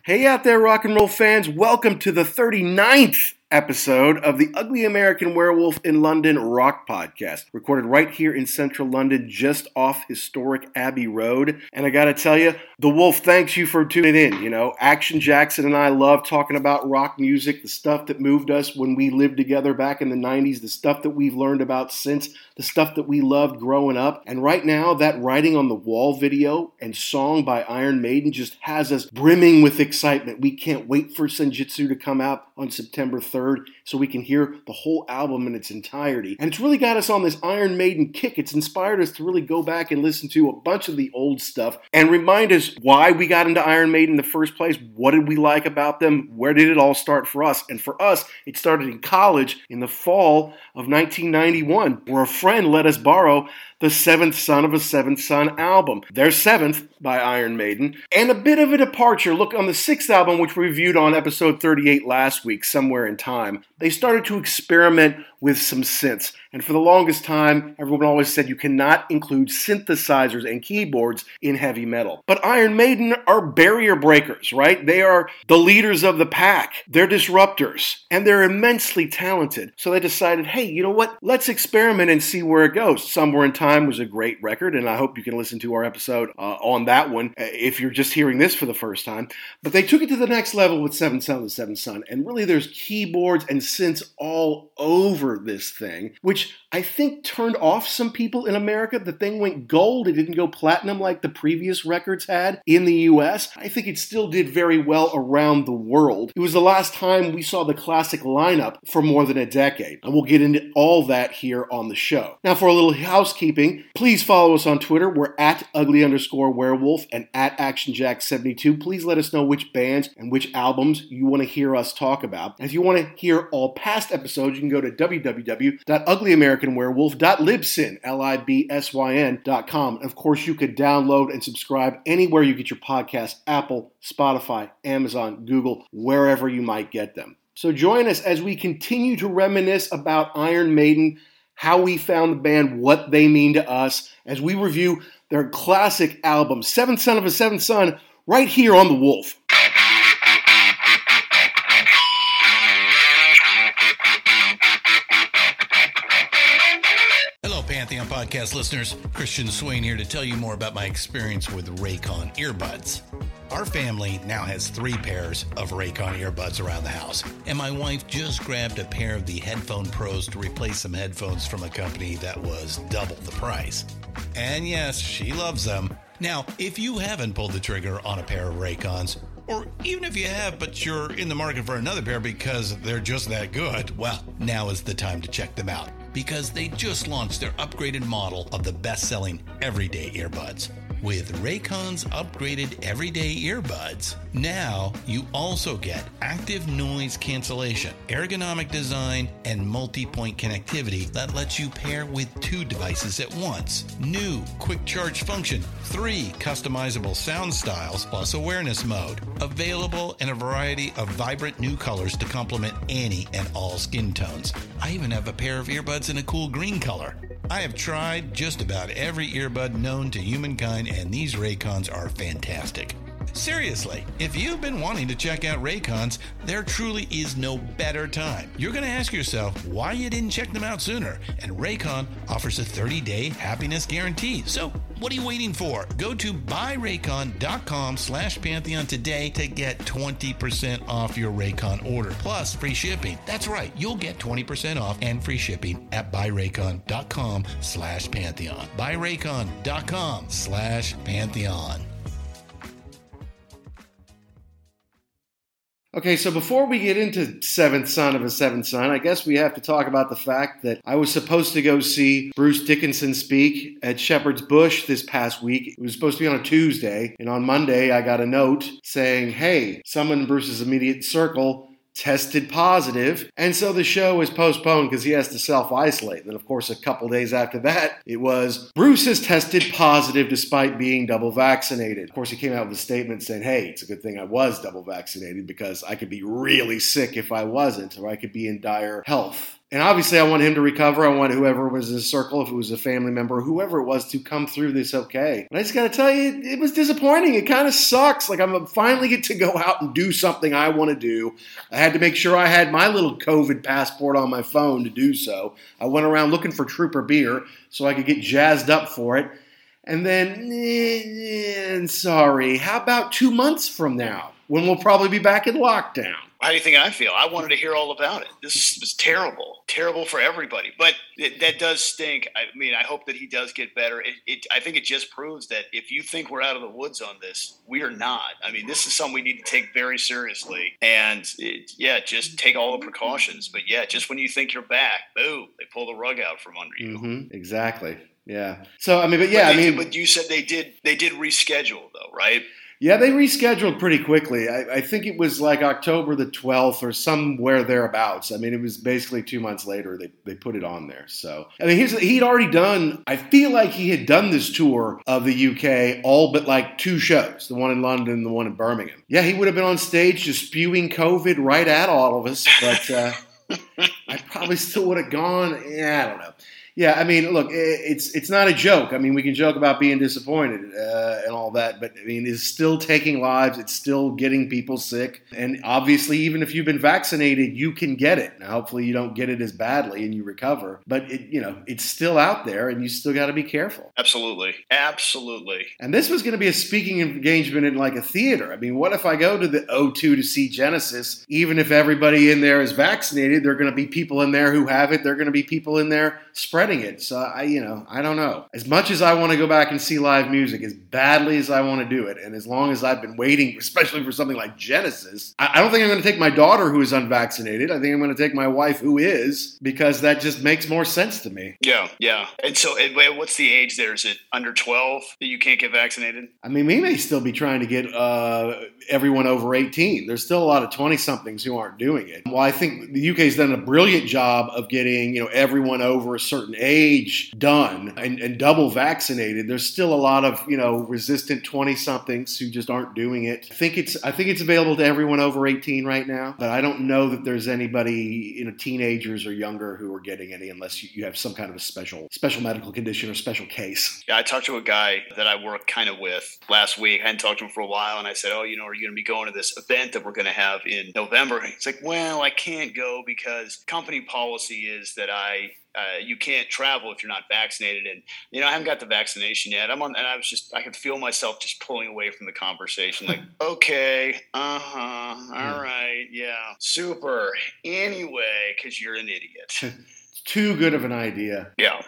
Hey out there, rock and roll fans. Welcome to the 39th episode of the Ugly American Werewolf in London rock podcast, recorded right here in central London, just off historic Abbey Road. And I gotta tell you, the Wolf thanks you for tuning in. You know, Action Jackson and I love talking about rock music, the stuff that moved us when we lived together back in the 90s, the stuff that we've learned about since, the stuff that we loved growing up. And right now, that Writing on the Wall video and song by Iron Maiden just has us brimming with excitement. We can't wait for Senjutsu to come out on September 3rd so we can hear the whole album in its entirety. And it's really got us on this Iron Maiden kick. It's inspired us to really go back and listen to a bunch of the old stuff and remind us why we got into Iron Maiden in the first place. What did we like about them? Where did it all start for us? And for us, it started in college in the fall of 1991, where a friend let us borrow the Seventh Son of a Seventh Son album. Their seventh by Iron Maiden. And a bit of a departure. Look, on the sixth album, which we reviewed on episode 38 last week, Somewhere in Time, they started to experiment with some synths. And for the longest time, everyone always said you cannot include synthesizers and keyboards in heavy metal. But Iron Maiden are barrier breakers, right? They are the leaders of the pack. They're disruptors. And they're immensely talented. So they decided, hey, you know what? Let's experiment and see where it goes. Somewhere in Time was a great record, and I hope you can listen to our episode on that one if you're just hearing this for the first time. But they took it to the next level with Seventh Son of the Seventh Son. And really there's keyboards and synths all over this thing, which I think turned off some people in America. The thing went gold. It didn't go platinum like the previous records had in the US. I think it still did very well around the world. It was the last time we saw the classic lineup for more than a decade. And we'll get into all that here on the show. Now, for a little housekeeping, please follow us on Twitter. We're at ugly_werewolf and at ActionJack72. Please let us know which bands and which albums you want to hear us talk about. And if you want to hear all past episodes, you can go to www.uglyamericanwerewolf.libsyn.com. And of course, you could download and subscribe anywhere you get your podcasts: Apple, Spotify, Amazon, Google, wherever you might get them. So join us as we continue to reminisce about Iron Maiden, how we found the band, what they mean to us, as we review their classic album, Seventh Son of a Seventh Son, right here on The Wolf. Pantheon podcast listeners, Christian Swain here to tell you more about my experience with Raycon earbuds. Our family now has 3 pairs of Raycon earbuds around the house, and my wife just grabbed a pair of the Headphone Pros to replace some headphones from a company that was double the price. And yes, she loves them. Now, if you haven't pulled the trigger on a pair of Raycons, or even if you have, but you're in the market for another pair because they're just that good, well, now is the time to check them out, because they just launched their upgraded model of the best-selling everyday earbuds. With Raycon's upgraded everyday earbuds, now you also get active noise cancellation, ergonomic design, and multi-point connectivity that lets you pair with 2 devices at once. New quick charge function, 3 customizable sound styles, plus awareness mode. Available in a variety of vibrant new colors to complement any and all skin tones. I even have a pair of earbuds in a cool green color. I have tried just about every earbud known to humankind, and these Raycons are fantastic. Seriously, if you've been wanting to check out Raycons, there truly is no better time. You're going to ask yourself why you didn't check them out sooner, and Raycon offers a 30-day happiness guarantee. So what are you waiting for? Go to buyraycon.com/Pantheon today to get 20% off your Raycon order, plus free shipping. That's right, you'll get 20% off and free shipping at buyraycon.com/Pantheon. buyraycon.com/Pantheon. Okay, so before we get into Seventh Son of a Seventh Son, I guess we have to talk about the fact that I was supposed to go see Bruce Dickinson speak at Shepherd's Bush this past week. It was supposed to be on a Tuesday, and on Monday I got a note saying, hey, someone in Bruce's immediate circle tested positive, and so the show is postponed because he has to self-isolate. And then, of course, a couple days after that, it was, Bruce has tested positive despite being double vaccinated. Of course, he came out with a statement saying, hey, it's a good thing I was double vaccinated because I could be really sick if I wasn't, or I could be in dire health. And obviously I want him to recover. I want whoever was in his circle, if it was a family member, whoever it was, to come through this okay. But I just got to tell you, it was disappointing. It kind of sucks. Like, I'm finally get to go out and do something I want to do. I had to make sure I had my little COVID passport on my phone to do so. I went around looking for Trooper beer so I could get jazzed up for it. And then, sorry, how about 2 months from now, when we'll probably be back in lockdown? How do you think I feel? I wanted to hear all about it. This was terrible. Terrible for everybody. But that does stink. I mean, I hope that he does get better. I think it just proves that if you think we're out of the woods on this, we are not. I mean, this is something we need to take very seriously. And, just take all the precautions. But, just when you think you're back, boom, they pull the rug out from under you. Mm-hmm. Exactly. Yeah. So, I mean, but But you said they did reschedule, though, right? Yeah, they rescheduled pretty quickly. I think it was like October the 12th or somewhere thereabouts. I mean, it was basically 2 months later they put it on there. So, I mean, he'd already done, I feel like he had done this tour of the UK all but like 2 shows, the one in London and the one in Birmingham. Yeah, he would have been on stage just spewing COVID right at all of us, but I probably still would have gone. I don't know. Yeah, I mean, look, it's not a joke. I mean, we can joke about being disappointed and all that, but I mean, it's still taking lives. It's still getting people sick. And obviously, even if you've been vaccinated, you can get it. Now, hopefully you don't get it as badly and you recover, but it's still out there and you still got to be careful. Absolutely. Absolutely. And this was going to be a speaking engagement in like a theater. I mean, what if I go to the O2 to see Genesis? Even if everybody in there is vaccinated, there are going to be people in there who have it. There are going to be people in there spreading it. So I don't know. As much as I want to go back and see live music, as badly as I want to do it, and as long as I've been waiting, especially for something like Genesis, I don't think I'm going to take my daughter who is unvaccinated. I think I'm going to take my wife who is, because that just makes more sense to me. Yeah. And so what's the age there? Is it under 12 that you can't get vaccinated? I mean, we may still be trying to get everyone over 18. There's still a lot of 20-somethings who aren't doing it. Well, I think the UK's done a brilliant job of getting, everyone over a certain age done and double vaccinated. There's still a lot of, resistant 20-somethings who just aren't doing it. I think it's available to everyone over 18 right now, but I don't know that there's anybody, teenagers or younger who are getting any unless you have some kind of a special medical condition or special case. Yeah, I talked to a guy that I work kind of with last week. I hadn't talked to him for a while, and I said, are you going to be going to this event that we're going to have in November? He's like, well, I can't go because company policy is that you can't travel if you're not vaccinated. And, I haven't got the vaccination yet. I could feel myself just pulling away from the conversation. Like, okay, all right, yeah, super. Anyway, because you're an idiot. Too good of an idea. Yeah.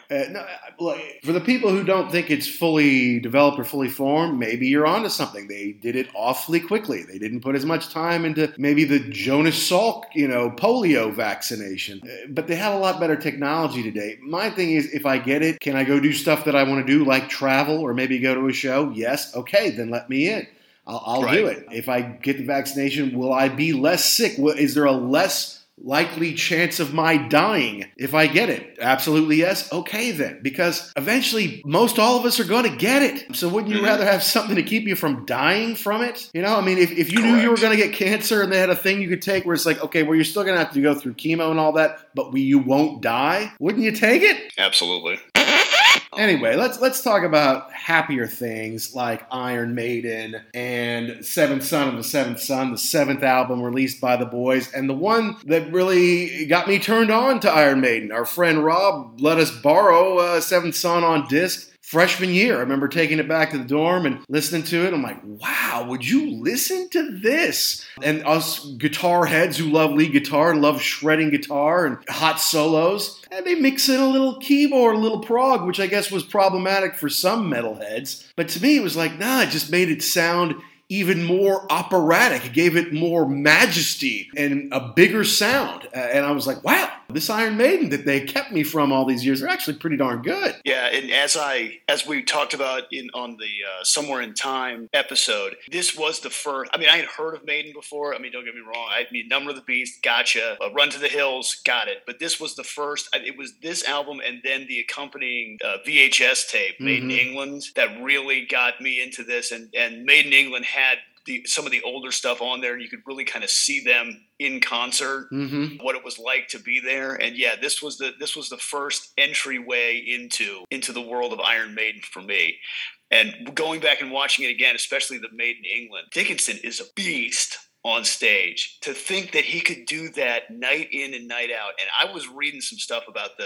For the people who don't think it's fully developed or fully formed, maybe you're onto something. They did it awfully quickly. They didn't put as much time into maybe the Jonas Salk, polio vaccination. But they have a lot better technology today. My thing is, if I get it, can I go do stuff that I want to do, like travel or maybe go to a show? Yes. Okay, then let me in. I'll do it. If I get the vaccination, will I be less sick? Is there a less likely chance of my dying if I get it? Absolutely yes. Okay then. Because eventually most all of us are going to get it. So wouldn't you rather have something to keep you from dying from it? If you knew you were going to get cancer and they had a thing you could take where it's like, okay, well, you're still going to have to go through chemo and all that, but you won't die, wouldn't you take it? Absolutely. Anyway, let's talk about happier things like Iron Maiden and Seventh Son of the Seventh Son, the 7th album released by the boys, and the one that really got me turned on to Iron Maiden. Our friend Rob let us borrow Seventh Son on disc freshman year. I remember taking it back to the dorm and listening to it. I'm like, wow, would you listen to this? And us guitar heads who love lead guitar and love shredding guitar and hot solos, and they mix in a little keyboard, a little prog, which I guess was problematic for some metalheads. But to me, it was like, it just made it sound even more operatic. It gave it more majesty and a bigger sound. And I was like, wow, this Iron Maiden that they kept me from all these years are actually pretty darn good. Yeah, and as we talked about on the Somewhere in Time episode, this was the first. I had heard of Maiden before. Don't get me wrong. Number of the Beast, gotcha. Run to the Hills, got it. But this was the first. It was this album and then the accompanying VHS tape, Made in England, that really got me into this. And Made in England had some of the older stuff on there, and you could really kind of see them in concert, what it was like to be there. And yeah, this was the first entryway into the world of Iron Maiden for me. And going back and watching it again, especially the Made in England, Dickinson is a beast on stage. To think that he could do that night in and night out. And I was reading some stuff about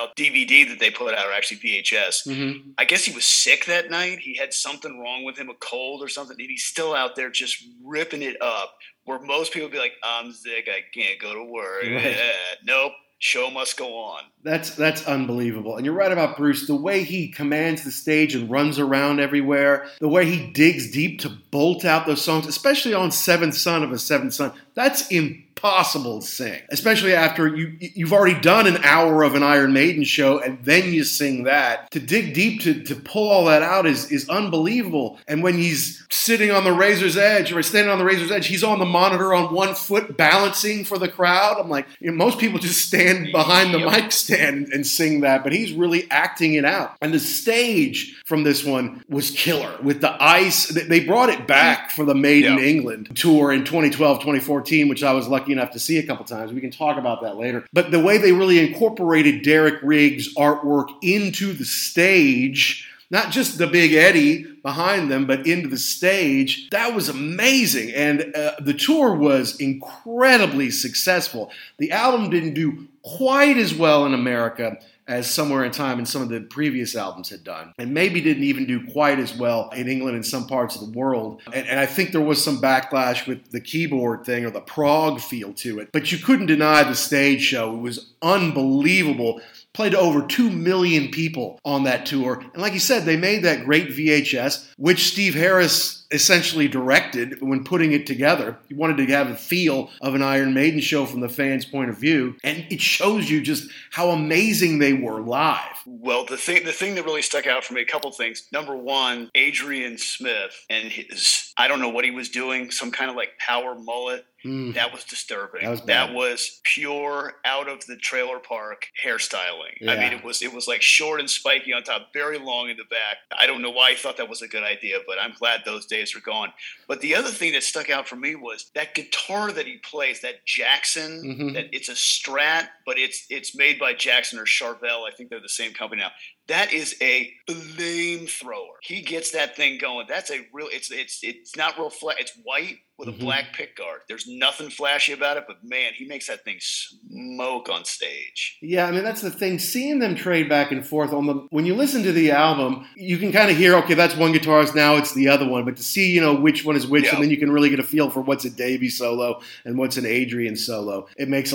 DVD that they put out, or actually VHS. I guess he was sick that night. He had something wrong with him, a cold or something, and he's still out there just ripping it up, where most people would be like, I'm sick, I can't go to work. Right. Nope. Show must go on. That's unbelievable. And you're right about Bruce. The way he commands the stage and runs around everywhere, the way he digs deep to bolt out those songs, especially on Seventh Son of a Seventh Son, that's impossible to sing. Especially after you've already done an hour of an Iron Maiden show and then you sing that. To dig deep to pull all that out is unbelievable. And when he's sitting on the razor's edge or standing on the razor's edge, he's on the monitor on one foot balancing for the crowd. I'm like, most people just stand behind the mic stand and sing that, but he's really acting it out. And the stage from this one was killer with the ice. They brought it back for the Made in England tour in 2012, 2014, which I was lucky enough to see a couple times. We can talk about that later. But the way they really incorporated Derek Riggs' artwork into the stage, not just the Big Eddie behind them, but into the stage, that was amazing. And the tour was incredibly successful. The album didn't do quite as well in America as Somewhere in Time and some of the previous albums had done, and maybe didn't even do quite as well in England and some parts of the world. And I think there was some backlash with the keyboard thing or the prog feel to it, but you couldn't deny the stage show. It was unbelievable. Played to over 2 million people on that tour. And like you said, they made that great VHS, which Steve Harris essentially directed when putting it together. He wanted to have a feel of an Iron Maiden show from the fans' point of view. And it shows you just how amazing they were live. Well, the thing that really stuck out for me, a couple things. Number one, Adrian Smith and his, I don't know what he was doing, some kind of like power mullet. That was disturbing. That was pure out of the trailer park hairstyling. Yeah. I mean, it was like short and spiky on top, very long in the back. I don't know why he thought that was a good idea, but I'm glad those days are gone. But the other thing that stuck out for me was that guitar that he plays, that Jackson, that it's a Strat, but it's made by Jackson or Charvel. I think they're the same company now. That is a flamethrower. He gets that thing going. That's a real. It's not real flat. It's white with a black pick guard. There's nothing flashy about it, but man, he makes that thing smoke on stage. Yeah, I mean that's the thing. Seeing them trade back and forth when you listen to the album, you can kind of hear, okay, that's one guitarist, now it's the other one. But to see, which one is which, and then you can really get a feel for what's a Davey solo and what's an Adrian solo. It makes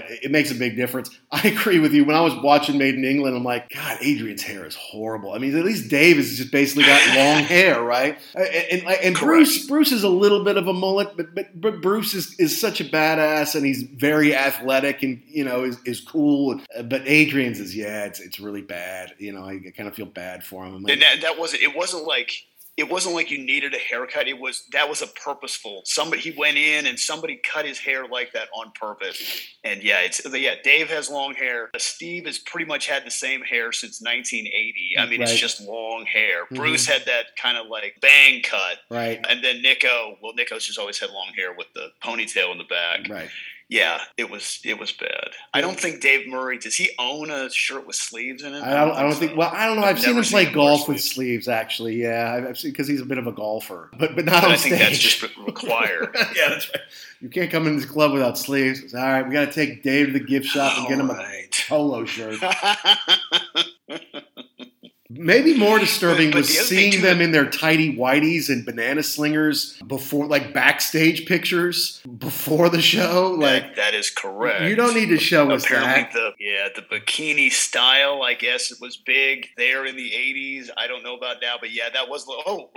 a big difference. I agree with you. When I was watching Made in England, I'm like, God, Adrian's hair is horrible. I mean, at least Dave has just basically got long hair, right? And Bruce is a little bit of a mullet, but Bruce is such a badass, and he's very athletic, and is cool. But Adrian's is it's really bad. I kind of feel bad for him. Like, and it wasn't like you needed a haircut. That was a purposeful. He went in and somebody cut his hair like that on purpose. And Dave has long hair. Steve has pretty much had the same hair since 1980. I mean, It's just long hair. Bruce had that kind of like bang cut. Right. And then Nico's just always had long hair with the ponytail in the back. Right. Yeah, it was bad. I don't think Dave Murray, does he own a shirt with sleeves in it? I don't think. Well, I don't know. I've seen him play golf with sleeves, actually. Yeah, I've seen, because he's a bit of a golfer, but not on stage. I think that's just required. Yeah, that's right. You can't come in this club without sleeves. It's, all right, we got to take Dave to the gift shop and get him a polo shirt. Maybe more disturbing was seeing them in their tighty whities and banana slingers before, like backstage pictures before the show. Like that is correct. You don't need to show us that. The bikini style, I guess it was big there in the 80s. I don't know about now, but yeah, that was whoa.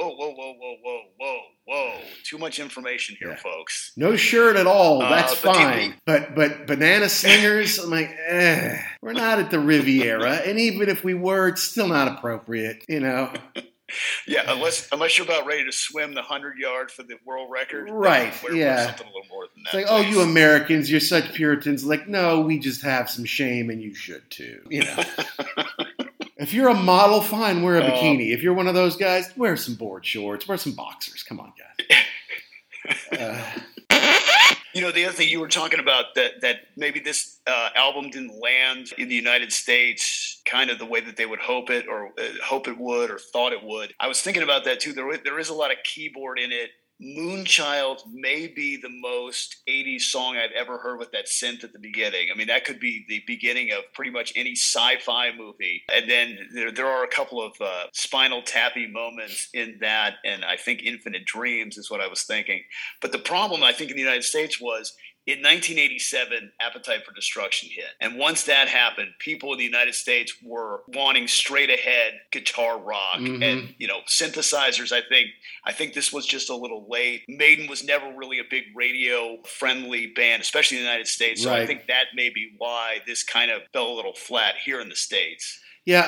Too much information here, folks. No shirt at all. That's fine. But banana slingers, I'm like, we're not at the Riviera, and even if we were, it's still not appropriate, Yeah, unless you're about ready to swim the 100-yard for the world record. Right, wear something a little more than that. It's like, you Americans, you're such Puritans. Like, no, we just have some shame, and you should too. If you're a model, fine, wear a bikini. If you're one of those guys, wear some board shorts, wear some boxers. Come on, guys. You know, the other thing you were talking about, that maybe this album didn't land in the United States kind of the way that they would hope it, or hope it would, or thought it would. I was thinking about that too. There is a lot of keyboard in it. Moonchild may be the most 80s song I've ever heard with that synth at the beginning. I mean, that could be the beginning of pretty much any sci-fi movie. And then there are a couple of Spinal Tappy moments in that, and I think Infinite Dreams is what I was thinking. But the problem, I think, in the United States was, in 1987, Appetite for Destruction hit. And once that happened, people in the United States were wanting straight ahead guitar rock and, synthesizers. I think this was just a little late. Maiden was never really a big radio friendly band, especially in the United States. So I think that may be why this kind of fell a little flat here in the States. Yeah,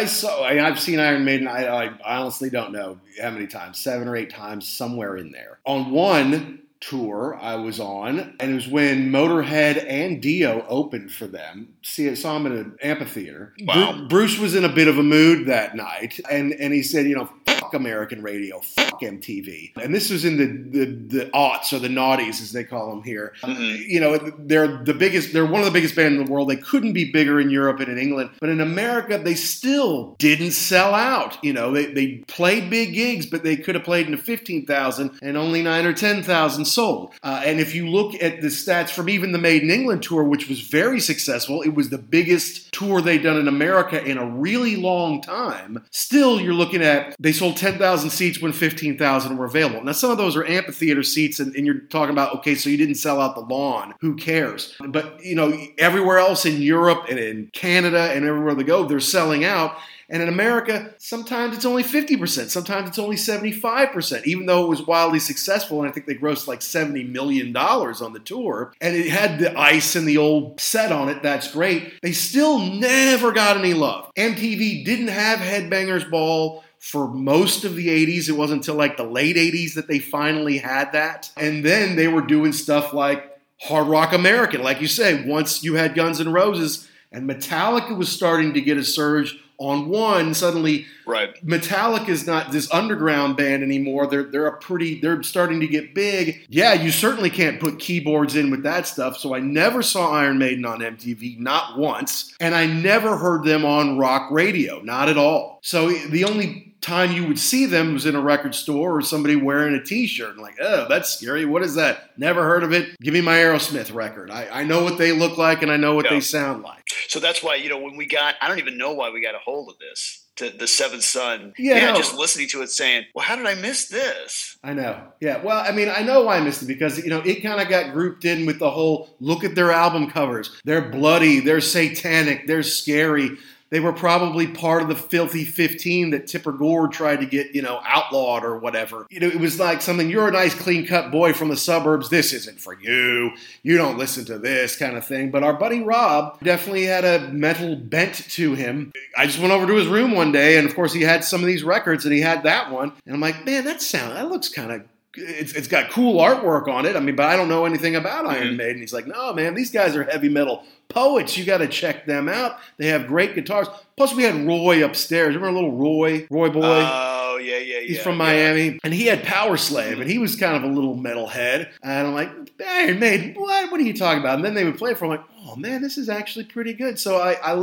I've seen Iron Maiden. I honestly don't know how many times, 7 or 8 times, somewhere in there. On one tour I was on, and it was when Motorhead and Dio opened for them. Saw them in an amphitheater. Wow. Bruce was in a bit of a mood that night, and he said, fuck American radio, fuck MTV. And this was in the aughts, or the noughties as they call them here. Mm-hmm. They're one of the biggest bands in the world. They couldn't be bigger in Europe and in England, but in America they still didn't sell out. They played big gigs, but they could have played into 15,000 and only 9 or 10,000 sold. And if you look at the stats from even the Made in England tour, which was very successful, it was the biggest tour they'd done in America in a really long time. Still, you're looking at, they sold 10,000 seats when 15,000 were available. Now, some of those are amphitheater seats, and you're talking about, okay, so you didn't sell out the lawn. Who cares? But, everywhere else in Europe and in Canada and everywhere they go, they're selling out. And in America, sometimes it's only 50%. Sometimes it's only 75%, even though it was wildly successful. And I think they grossed like $70 million on the tour. And it had the ice and the old set on it. That's great. They still never got any love. MTV didn't have Headbangers Ball for most of the 80s. It wasn't until like the late 80s that they finally had that. And then they were doing stuff like Hard Rock American. Like you say, once you had Guns N' Roses and Metallica was starting to get a surge on one, suddenly Metallica is not this underground band anymore. They're starting to get big. Yeah, you certainly can't put keyboards in with that stuff. So I never saw Iron Maiden on MTV, not once. And I never heard them on rock radio, not at all. So the only time you would see them was in a record store or somebody wearing a t-shirt and like, oh, that's scary. What is that? Never heard of it. Give me my Aerosmith record. I know what they look like and I know what they sound like. So that's why, when we got, I don't even know why we got a hold of this, the Seventh Son. Just listening to it saying, well, how did I miss this? I know. Yeah. Well, I mean, I know why I missed it because, it kind of got grouped in with the whole, look at their album covers. They're bloody. They're satanic. They're scary. They were probably part of the Filthy 15 that Tipper Gore tried to get, outlawed or whatever. It was like something, you're a nice clean-cut boy from the suburbs. This isn't for you. You don't listen to this kind of thing. But our buddy Rob definitely had a metal bent to him. I just went over to his room one day, and of course he had some of these records, and he had that one. And I'm like, man, that looks kind of... It's got cool artwork on it. I mean, but I don't know anything about Iron Maiden. He's like, no, man, these guys are heavy metal poets. You got to check them out. They have great guitars. Plus, we had Roy upstairs. Remember little Roy boy? Oh, yeah. He's from Miami. And he had Power Slave, and he was kind of a little metalhead. And I'm like, Iron Maiden, what are you talking about? And then they would play it for him, like, oh, man, this is actually pretty good. So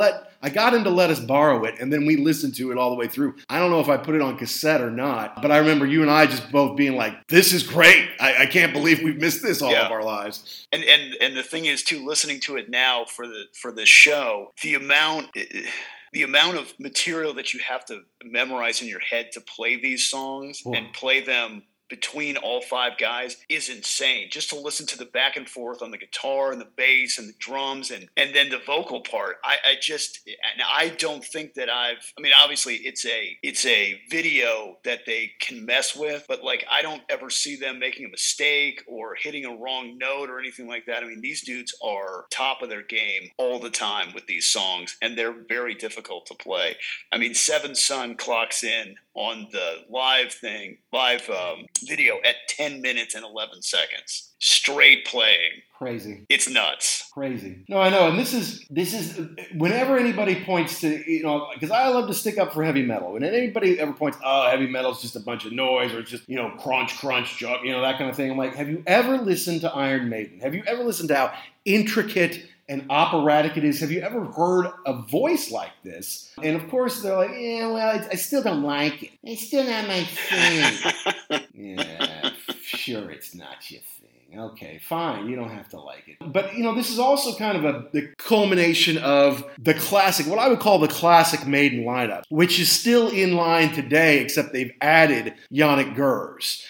I got him to let us borrow it, and then we listened to it all the way through. I don't know if I put it on cassette or not, but I remember you and I just both being like, this is great. I can't believe we've missed this all of our lives. And the thing is, too, listening to it now for the show, the amount of material that you have to memorize in your head to play these songs and play them between all 5 guys is insane. Just to listen to the back and forth on the guitar and the bass and the drums and then the vocal part. I don't think that obviously it's a video that they can mess with, but like I don't ever see them making a mistake or hitting a wrong note or anything like that. I mean, these dudes are top of their game all the time with these songs, and they're very difficult to play. I mean, Seventh Son clocks in on the live video at 10 minutes and 11 seconds. Straight playing. Crazy. It's nuts. Crazy. No, I know. And this is whenever anybody points to, because I love to stick up for heavy metal. When anybody ever points, oh, heavy metal is just a bunch of noise or it's just, crunch, that kind of thing. I'm like, have you ever listened to Iron Maiden? Have you ever listened to how intricate and operatic it is? Have you ever heard a voice like this? And of course, they're like, yeah, well, I still don't like it. It's still not my thing. Yeah, sure, it's not your thing. Okay, fine. You don't have to like it. But, this is also kind of the culmination of the classic, what I would call the classic Maiden lineup, which is still in line today, except they've added Yannick Gers.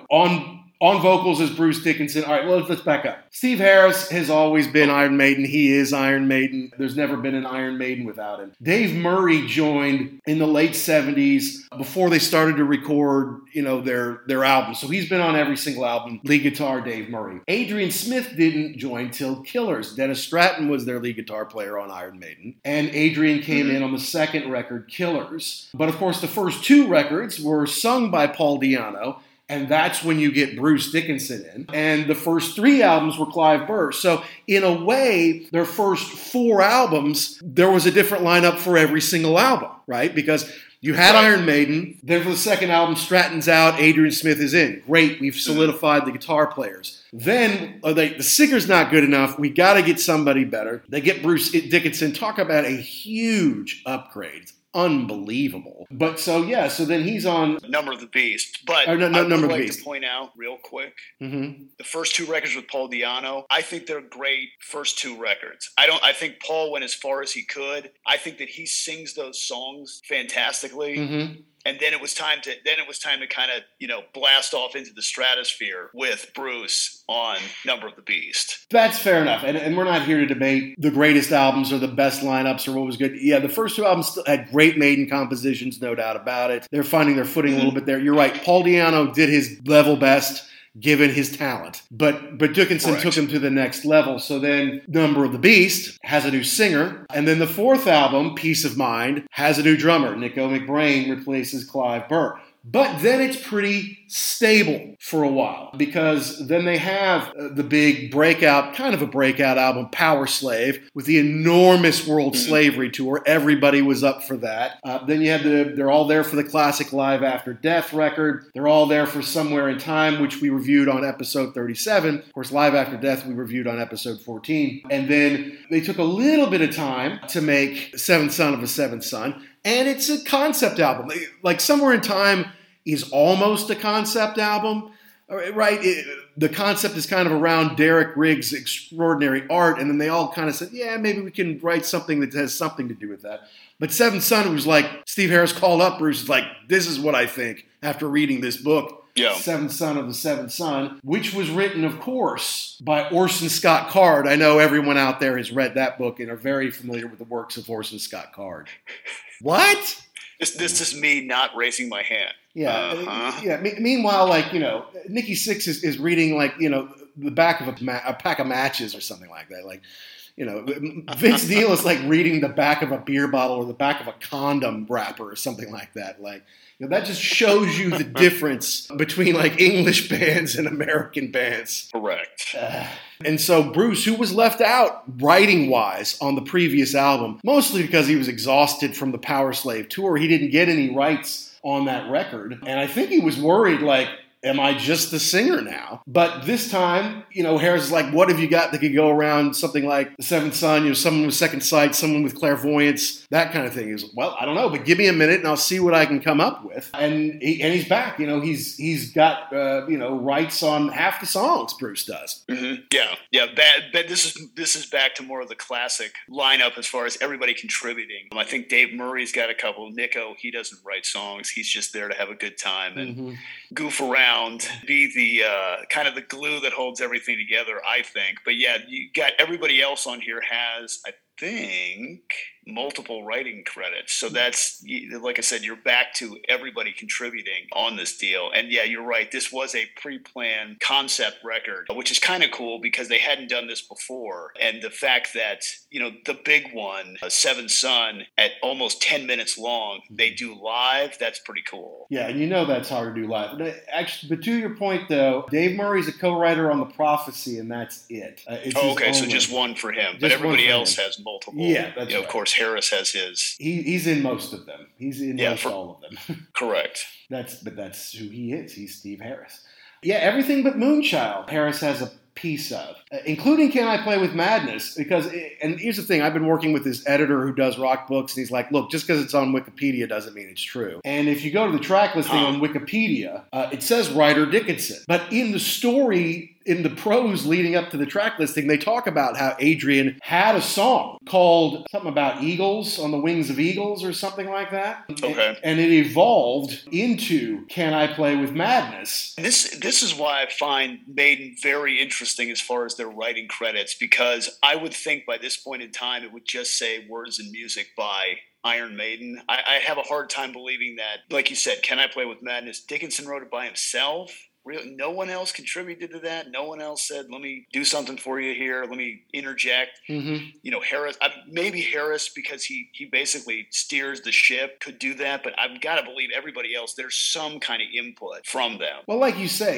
On vocals is Bruce Dickinson. All right, well, let's back up. Steve Harris has always been Iron Maiden. He is Iron Maiden. There's never been an Iron Maiden without him. Dave Murray joined in the late 70s before they started to record, their albums. So he's been on every single album. Lead guitar, Dave Murray. Adrian Smith didn't join till Killers. Dennis Stratton was their lead guitar player on Iron Maiden. And Adrian came in on the second record, Killers. But of course, the first two records were sung by Paul Di'Anno. And that's when you get Bruce Dickinson in. And the first three albums were Clive Burr. So in a way, their first four albums, there was a different lineup for every single album, right? Because you had Iron Maiden. Then for the second album, Stratton's out, Adrian Smith is in. Great, we've solidified the guitar players. Then the singer's not good enough. We got to get somebody better. They get Bruce Dickinson. Talk about a huge upgrade. It's unbelievable. But so then he's on Number of the Beast. But I would like to point out real quick, the first two records with Paul Di'Anno, I think they're great first two records. I think Paul went as far as he could. I think that he sings those songs fantastically. Mm-hmm. And then it was time to kind of, blast off into the stratosphere with Bruce on Number of the Beast. That's fair enough. And we're not here to debate the greatest albums or the best lineups or what was good. Yeah, the first two albums still had great Maiden compositions, no doubt about it. They're finding their footing a little bit there. You're right. Paul Di'Anno did his level best given his talent. But Dickinson took him to the next level. So then Number of the Beast has a new singer. And then the fourth album, Peace of Mind, has a new drummer. Nico McBrain replaces Clive Burr. But then it's pretty stable for a while because then they have the big breakout album, Power Slave, with the enormous World Slavery Tour. Everybody was up for that. Then you have they're all there for the classic Live After Death record. They're all there for Somewhere in Time, which we reviewed on episode 37. Of course, Live After Death we reviewed on episode 14. And then they took a little bit of time to make Seventh Son of a Seventh Son. And it's a concept album. Like Somewhere in Time is almost a concept album, right? The concept is kind of around Derek Riggs' extraordinary art, and then they all kind of said, yeah, maybe we can write something that has something to do with that. But Seventh Son was like, Steve Harris called up Bruce, is like, this is what I think after reading this book. Yeah. Seventh Son of the Seventh Son, which was written, of course, by Orson Scott Card. I know everyone out there has read that book and are very familiar with the works of Orson Scott Card. What? This is me not raising my hand. Yeah. Yeah. Meanwhile, Nikki Sixx is reading, the back of a pack of matches or something like that. Vince Neil is like reading the back of a beer bottle or the back of a condom wrapper or something like that. That just shows you the difference between English bands and American bands. Correct. And so Bruce, who was left out writing-wise on the previous album, mostly because he was exhausted from the Power Slave tour, he didn't get any rights on that record. And I think he was worried, am I just the singer now? But this time, Harris is like, what have you got that could go around something like The Seventh Son, someone with second sight, someone with clairvoyance, that kind of thing. He's well, I don't know, but give me a minute and I'll see what I can come up with. And he's back. He's got rights on half the songs. Bruce does. Mm-hmm. Yeah. But this is back to more of the classic lineup as far as everybody contributing. I think Dave Murray's got a couple. Nico, he doesn't write songs. He's just there to have a good time and goof around. Be the kind of the glue that holds everything together, I think. But yeah, you got everybody else on here has think multiple writing credits. So that's, like I said, you're back to everybody contributing on this deal. And yeah, you're right. This was a pre-planned concept record, which is kind of cool because they hadn't done this before. And the fact that, the big one, Seven Son, at almost 10 minutes long, they do live, that's pretty cool. Yeah, and that's hard to do live. Actually, but to your point, though, Dave Murray's a co-writer on The Prophecy, and that's it. So just one for him. But everybody else has multiple. Yeah, that's right. Of course, Harris has his. He's in most of them. He's in all of them. Correct. That's who he is. He's Steve Harris. Yeah, everything but Moonchild, Harris has a piece of, including Can I Play With Madness? Because, and here's the thing, I've been working with this editor who does rock books, and he's like, look, just because it's on Wikipedia doesn't mean it's true. And if you go to the track listing on Wikipedia, it says Ryder Dickinson. But in the story, in the prose leading up to the track listing, they talk about how Adrian had a song called something about eagles on the wings of eagles or something like that. Okay. And it evolved into Can I Play With Madness? This is why I find Maiden very interesting as far as their writing credits, because I would think by this point in time it would just say words and music by Iron Maiden. I have a hard time believing that, like you said, Can I Play With Madness? Dickinson wrote it by himself. Really, no one else contributed to that. No one else said, let me do something for you here. Let me interject. Mm-hmm. Harris, maybe Harris, because he basically steers the ship, could do that. But I've got to believe everybody else, there's some kind of input from them. Well, like you say,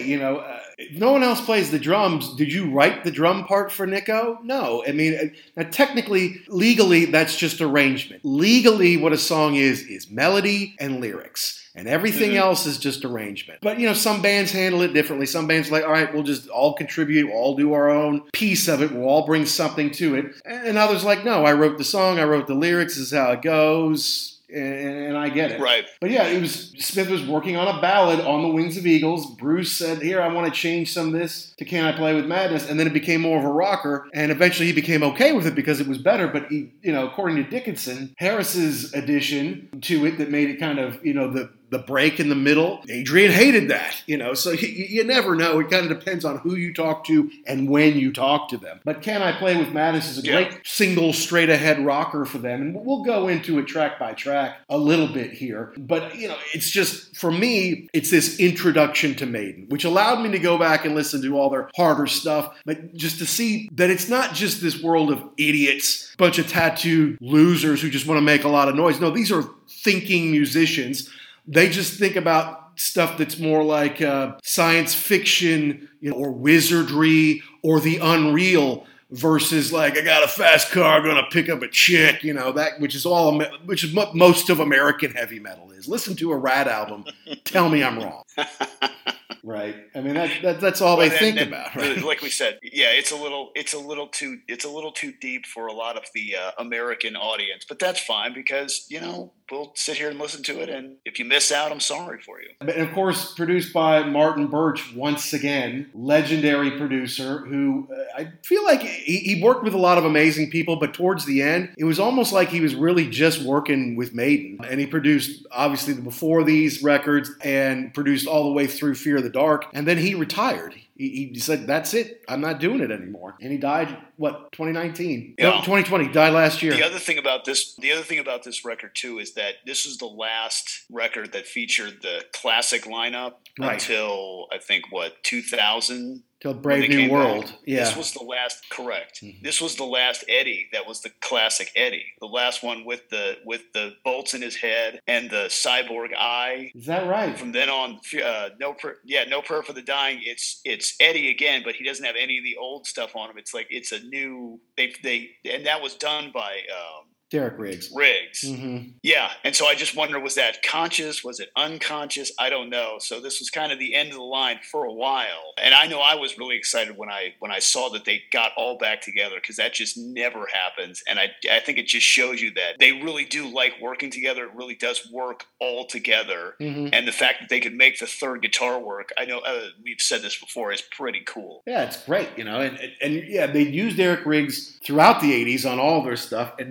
if no one else plays the drums, did you write the drum part for Nico? No. I mean, technically, legally, that's just arrangement. Legally, what a song is melody and lyrics. And everything else is just arrangement. But, some bands handle it differently. Some bands are like, all right, we'll just all contribute. We'll all do our own piece of it. We'll all bring something to it. And others like, no, I wrote the song. I wrote the lyrics. This is how it goes. And I get it. Right. But yeah, Smith was working on a ballad on the Wings of Eagles. Bruce said, here, I want to change some of this to Can I Play With Madness? And then it became more of a rocker. And eventually he became okay with it because it was better. But he, according to Dickinson, Harris's addition to it that made it kind of, the break in the middle, Adrian hated that, so you never know. It kind of depends on who you talk to and when you talk to them. But Can I Play With Madness is a great single straight ahead rocker for them. And we'll go into it track by track a little bit here. But, it's just, for me, it's this introduction to Maiden, which allowed me to go back and listen to all their harder stuff. But just to see that it's not just this world of idiots, bunch of tattooed losers who just want to make a lot of noise. No, these are thinking musicians. They just think about stuff that's more like science fiction, or wizardry or the unreal versus like, I got a fast car, going to pick up a chick, which is what most of American heavy metal is. Listen to a Rat album. Tell me I'm wrong. Right. I mean, that's all they think about. Right? Like we said, yeah, it's a little too deep for a lot of the American audience, but that's fine because we'll sit here and listen to it, and if you miss out, I'm sorry for you. And of course, produced by Martin Birch once again, legendary producer who I feel like he worked with a lot of amazing people, but towards the end, it was almost like he was really just working with Maiden, and he produced obviously before these records and produced all the way through Fear of the Dark, and then he retired. He said, that's it. I'm not doing it anymore. And he died, 2019? Yeah. No, 2020. Died last year. The other thing about this record, too, is that this is the last record that featured the classic lineup until, I think, 2000? Till Brave New World. Back. Yeah. This was the last, correct. Mm-hmm. This was the last Eddie that was the classic Eddie. The last one with the bolts in his head and the cyborg eye. Is that right? From then on, No Prayer for the Dying, it's Eddie again, but he doesn't have any of the old stuff on him. It's like it's a new and that was done by Derek Riggs. Mm-hmm. Yeah. And so I just wonder, was that conscious? Was it unconscious? I don't know. So this was kind of the end of the line for a while. And I know I was really excited when I saw that they got all back together, because that just never happens. And I think it just shows you that they really do like working together. It really does work all together. Mm-hmm. And the fact that they could make the third guitar work, I know we've said this before, is pretty cool. Yeah, it's great, And yeah, they used Derek Riggs throughout the 80s on all of their stuff, and No Prayer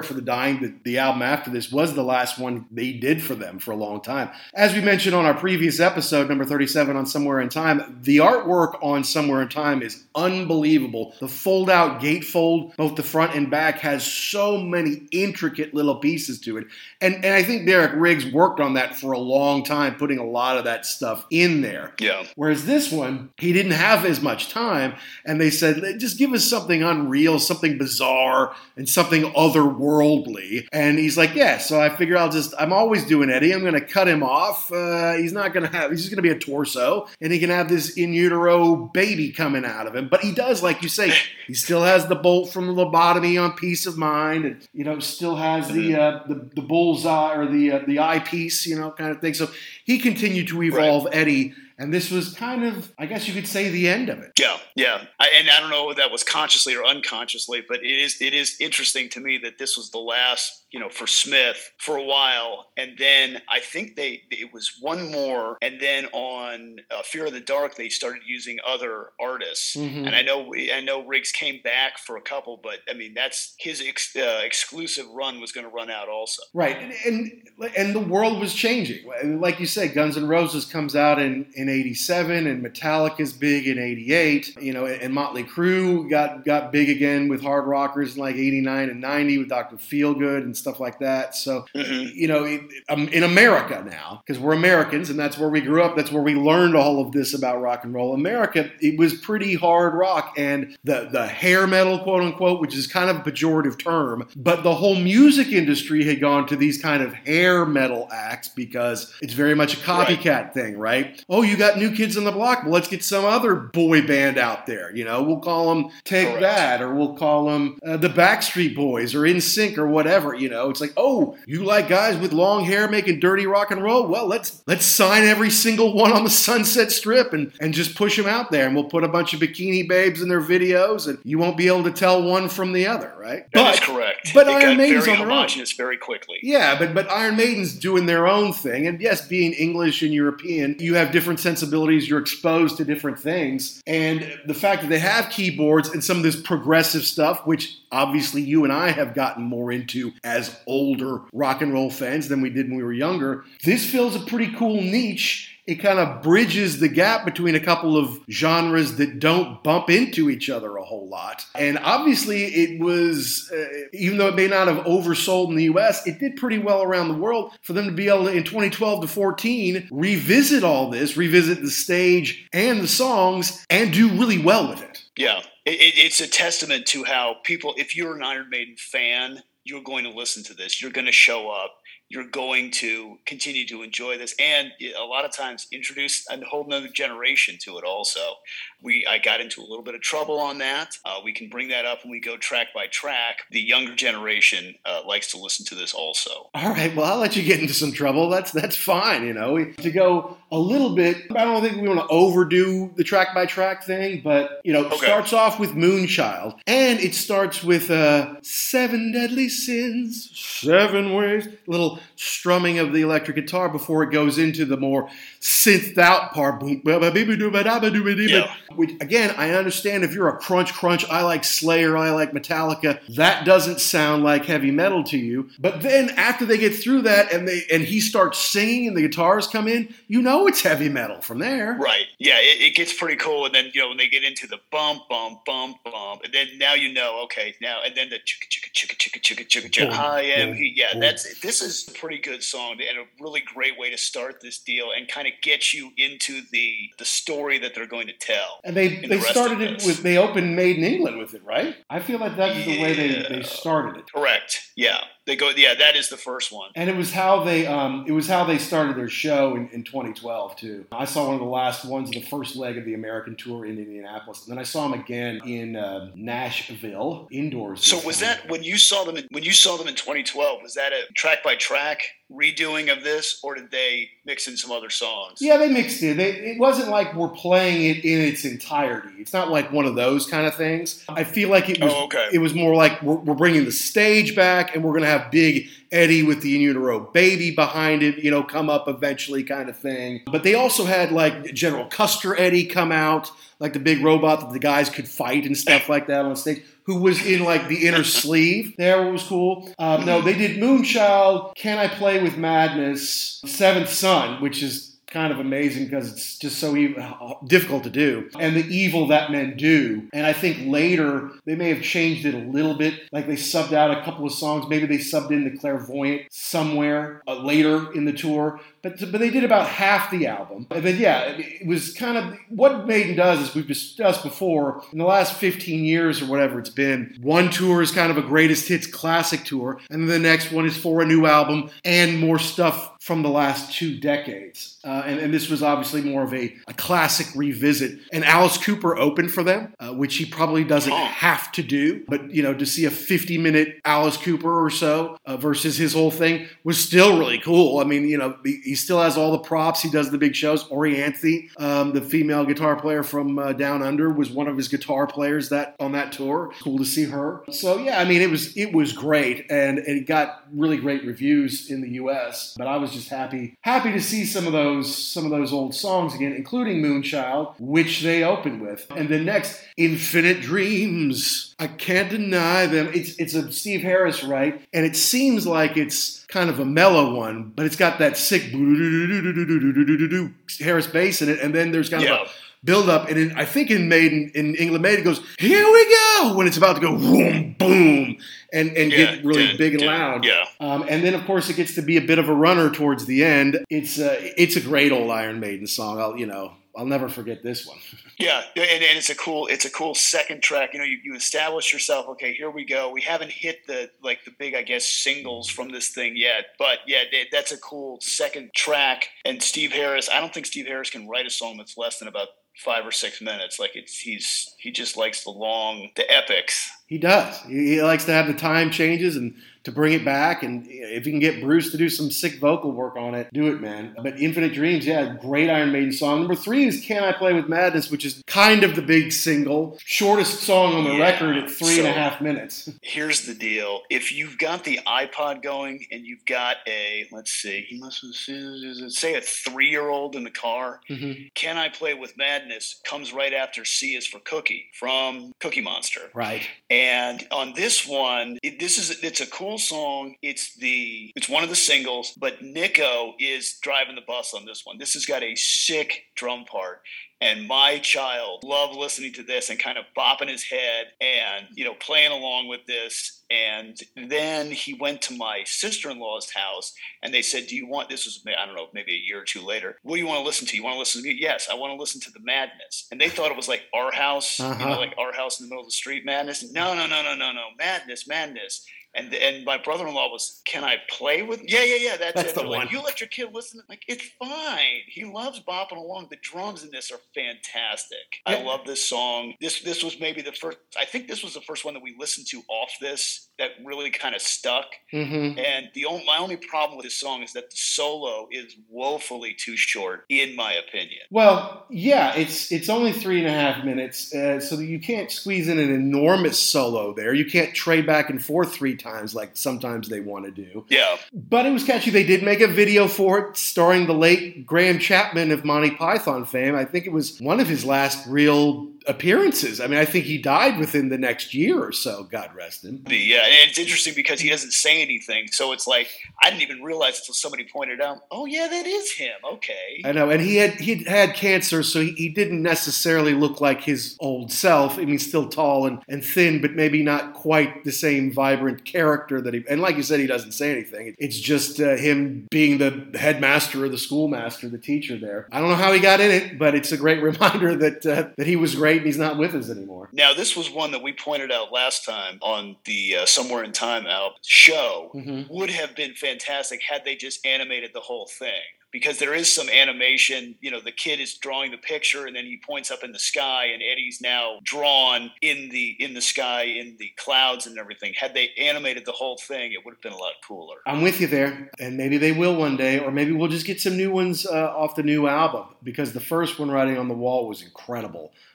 for the Dying, the album after this, was the last one they did for them for a long time. As we mentioned on our previous episode, number 37 on Somewhere in Time, the artwork on Somewhere in Time is unbelievable. The fold-out gatefold, both the front and back, has so many intricate little pieces to it. And I think Derek Riggs worked on that for a long time, putting a lot of that stuff in there. Yeah. Whereas this one, he didn't have as much time, and they said, just give us something unreal, something bizarre, and something otherworldly. And he's like, yeah, so I figure I'm always doing Eddie. I'm going to cut him off. He's just going to be a torso, and he can have this in utero baby coming out of him. But he does, like you say, he still has the bolt from the lobotomy on Peace of Mind, and, still has the bullseye or the eyepiece, kind of thing. So he continued to evolve Eddie. And this was kind of, I guess you could say, the end of it. Yeah. And I don't know if that was consciously or unconsciously, but it is interesting to me that this was the last, for Smith for a while. And then I think it was one more. And then on Fear of the Dark, they started using other artists. Mm-hmm. And I know Riggs came back for a couple, but I mean, that's his exclusive run was going to run out also. Right. And the world was changing. Like you say, Guns N' Roses comes out in 87, and Metallica's big in 88, and Motley Crue got big again with hard rockers in like 89 and 90 with Dr. Feelgood and stuff like that. So, in America now, because we're Americans and that's where we grew up, that's where we learned all of this about rock and roll. America, it was pretty hard rock, and the hair metal, quote unquote, which is kind of a pejorative term, but the whole music industry had gone to these kind of hair metal acts because it's very much a copycat thing, right? Oh, you got New Kids on the Block. Well, let's get some other boy band out there. We'll call them Take That, or we'll call them the Backstreet Boys or NSYNC or whatever. It's like, oh, you like guys with long hair making dirty rock and roll? Well, let's sign every single one on the Sunset Strip and just push them out there, and we'll put a bunch of bikini babes in their videos, and you won't be able to tell one from the other, right? That's correct. But Iron Maiden's on their own. Very quickly. Yeah, but Iron Maiden's doing their own thing, and yes, being English and European, you have different sensibilities, you're exposed to different things, and the fact that they have keyboards and some of this progressive stuff, which obviously you and I have gotten more into as older rock and roll fans than we did when we were younger, this fills a pretty cool niche. It kind of bridges the gap between a couple of genres that don't bump into each other a whole lot. And obviously it was, even though it may not have oversold in the US, it did pretty well around the world for them to be able to, in 2012 to 14, revisit all this, revisit the stage and the songs, and do really well with it. Yeah, it's a testament to how people, if you're an Iron Maiden fan, you're going to listen to this. You're going to show up. You're going to continue to enjoy this, and a lot of times introduce a whole nother generation to it also. I got into a little bit of trouble on that. We can bring that up when we go track by track. The younger generation likes to listen to this also. All right, well, I'll let you get into some trouble. That's fine, To go a little bit, I don't think we want to overdo the track by track thing, but, Starts off with Moonchild, and it starts with 7 deadly sins, 7 ways, little strumming of the electric guitar before it goes into the more synthed out part. Yeah. Which, again, I understand if you're a crunch, I like Slayer, I like Metallica, that doesn't sound like heavy metal to you. But then after they get through that and he starts singing and the guitars come in, it's heavy metal from there. Right. Yeah, it gets pretty cool. And then, when they get into the bump, bump, bump, bump, and then now okay, now, and then the chicka, I am he. Yeah, this is a pretty good song and a really great way to start this deal and kind of get you into the story that they're going to tell. And they started it with, they opened Made in England with it, right? I feel like that's the way they started it. Correct. Yeah. They go, yeah, that is the first one. And it was how they started their show in 2012 too. I saw one of the last ones of the first leg of the American tour in Indianapolis. And then I saw them again in Nashville indoors. So was that when you saw them in 2012, was that a track by track redoing of this, or did they mix in some other songs? Yeah, they mixed it. It wasn't like we're playing it in its entirety. It's not like one of those kind of things. I feel like it was. It was more like we're bringing the stage back, and we're going to have big Eddie with the in utero baby behind it, come up eventually, kind of thing. But they also had like General Custer Eddie come out. like the big robot that the guys could fight and stuff like that on stage, who was in like the inner sleeve there, what was cool. No, they did Moonchild, Can I Play with Madness, Seventh Son, which is kind of amazing because it's just so difficult to do, and The Evil That Men Do. And I think later they may have changed it a little bit, like they subbed out a couple of songs. Maybe they subbed in The Clairvoyant somewhere later in the tour, but they did about half the album. And then it was kind of what Maiden does, as we've discussed before, in the last 15 years or whatever it's been, one tour is kind of a greatest hits classic tour, and then the next one is for a new album and more stuff from the last 2 decades. And this was obviously more of a classic revisit. And Alice Cooper opened for them, which he probably doesn't have to do. But, to see a 50-minute Alice Cooper or so versus his whole thing was still really cool. I mean, he still has all the props. He does the big shows. Orianthi, the female guitar player from Down Under, was one of his guitar players on that tour. Cool to see her. So, yeah, I mean, it was great. And it got really great reviews in the U.S. But I was just happy to see some of those old songs again, including Moonchild, which they opened with. And the next, Infinite Dreams, I Can't Deny Them. It's a Steve Harris, right? And it seems like it's kind of a mellow one, but it's got that sick Harris bass in it, and then there's kind of a build up, and I think in England Maiden, it goes, here we go, when it's about to go boom, boom, and get really big and loud. Yeah. And then, of course, it gets to be a bit of a runner towards the end. It's a great old Iron Maiden song. I'll never forget this one. Yeah, and it's a cool second track. You establish yourself. Okay, here we go. We haven't hit the big, I guess, singles from this thing yet, but yeah, that's a cool second track. And Steve Harris, I don't think Steve Harris can write a song that's less than about 5 or 6 minutes. Like he just likes the epics. He does. He likes to have the time changes and to bring it back. And if you can get Bruce to do some sick vocal work on it, do it, man. But Infinite Dreams, great Iron Maiden song. Number 3 is Can I Play with Madness, which is kind of the big single. Shortest song on the record at 3.5 minutes. Here's the deal. If you've got the iPod going and you've got he must say a 3-year-old in the car, Can I Play with Madness comes right after C is for Cookie from Cookie Monster. Right. And on this one, it's a cool song. It's one of the singles, but Nico is driving the bus on this one. This has got a sick drum part. And my child loved listening to this and kind of bopping his head and, playing along with this. And then he went to my sister-in-law's house and they said, this was, I don't know, maybe a year or two later. What do you want to listen to? You want to listen to me? Yes, I want to listen to the Madness. And they thought it was like Our House, like Our House in the Middle of the Street Madness. No. Madness. And my brother-in-law was, can I play with? Yeah. That's it. The one. Like, you let your kid listen. Like, it's fine. He loves bopping along. The drums in this are fantastic. Yeah. I love this song. This was maybe the first. I think this was the first one that we listened to off this that really kind of stuck. Mm-hmm. And my only problem with this song is that the solo is woefully too short, in my opinion. Well, yeah, it's only 3.5 minutes, so that you can't squeeze in an enormous solo there. You can't trade back and forth 3 times like sometimes they want to do. Yeah. But it was catchy. They did make a video for it starring the late Graham Chapman of Monty Python fame. I think it was one of his last real appearances. I mean, I think he died within the next year or so, God rest him. Yeah, and it's interesting because he doesn't say anything. So it's like, I didn't even realize until somebody pointed out, oh, yeah, that is him. Okay. I know, and he had cancer, so he didn't necessarily look like his old self. I mean, still tall and thin, but maybe not quite the same vibrant character that and like you said, he doesn't say anything. It's just him being the headmaster or the schoolmaster, the teacher there. I don't know how he got in it, but it's a great reminder that he was great and he's not with us anymore. Now, this was one that we pointed out last time on the Somewhere in Time album show. Mm-hmm. Would have been fantastic had they just animated the whole thing. Because there is some animation, the kid is drawing the picture and then he points up in the sky and Eddie's now drawn in the sky, in the clouds and everything. Had they animated the whole thing, it would have been a lot cooler. I'm with you there. And maybe they will one day, or maybe we'll just get some new ones off the new album, because the first one, Writing on the Wall, was incredible.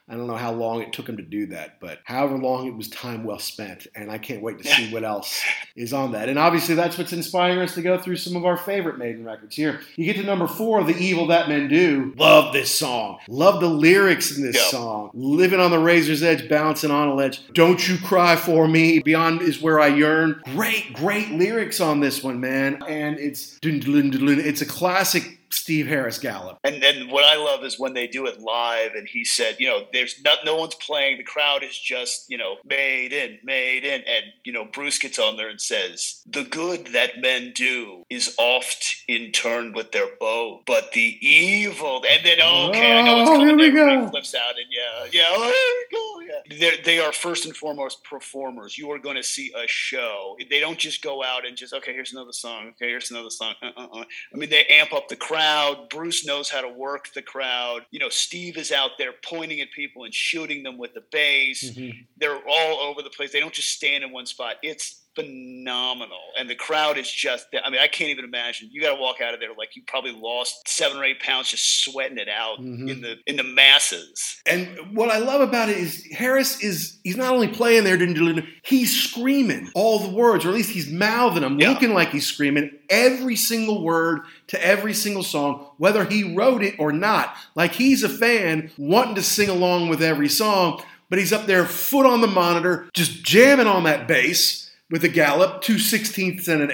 I don't know how long it took him to do that, but however long, it was time well spent, and I can't wait to see what else is on that. And obviously, that's what's inspiring us to go through some of our favorite Maiden records here. You get to number 4, The Evil That Men Do. Love this song. Love the lyrics in this song. Living on the razor's edge, bouncing on a ledge. Don't you cry for me. Beyond is where I yearn. Great lyrics on this one, man. And it's a classic Steve Harris Gallup. And then what I love is when they do it live, and he said, there's no one's playing. The crowd is just, Maiden. And, Bruce gets on there and says, the good that men do is oft in turn with their bow, but the evil. And then, I know it's coming. Everybody flips out, and here we go. They are first and foremost performers. You are going to see a show. They don't just go out and just, okay, here's another song. Okay, here's another song. I mean, they amp up the crowd. Bruce knows how to work the crowd. Steve is out there pointing at people and shooting them with the bass. Mm-hmm. They're all over the place. They don't just stand in one spot. It's phenomenal. And the crowd is just, I can't even imagine. You got to walk out of there like you probably lost 7 or 8 pounds just sweating it out in the masses. And what I love about it is Harris he's not only playing there, he's screaming all the words, or at least he's mouthing them, looking like he's screaming every single word to every single song, whether he wrote it or not. Like he's a fan wanting to sing along with every song, but he's up there, foot on the monitor, just jamming on that bass with a Gallup, 2/16 and an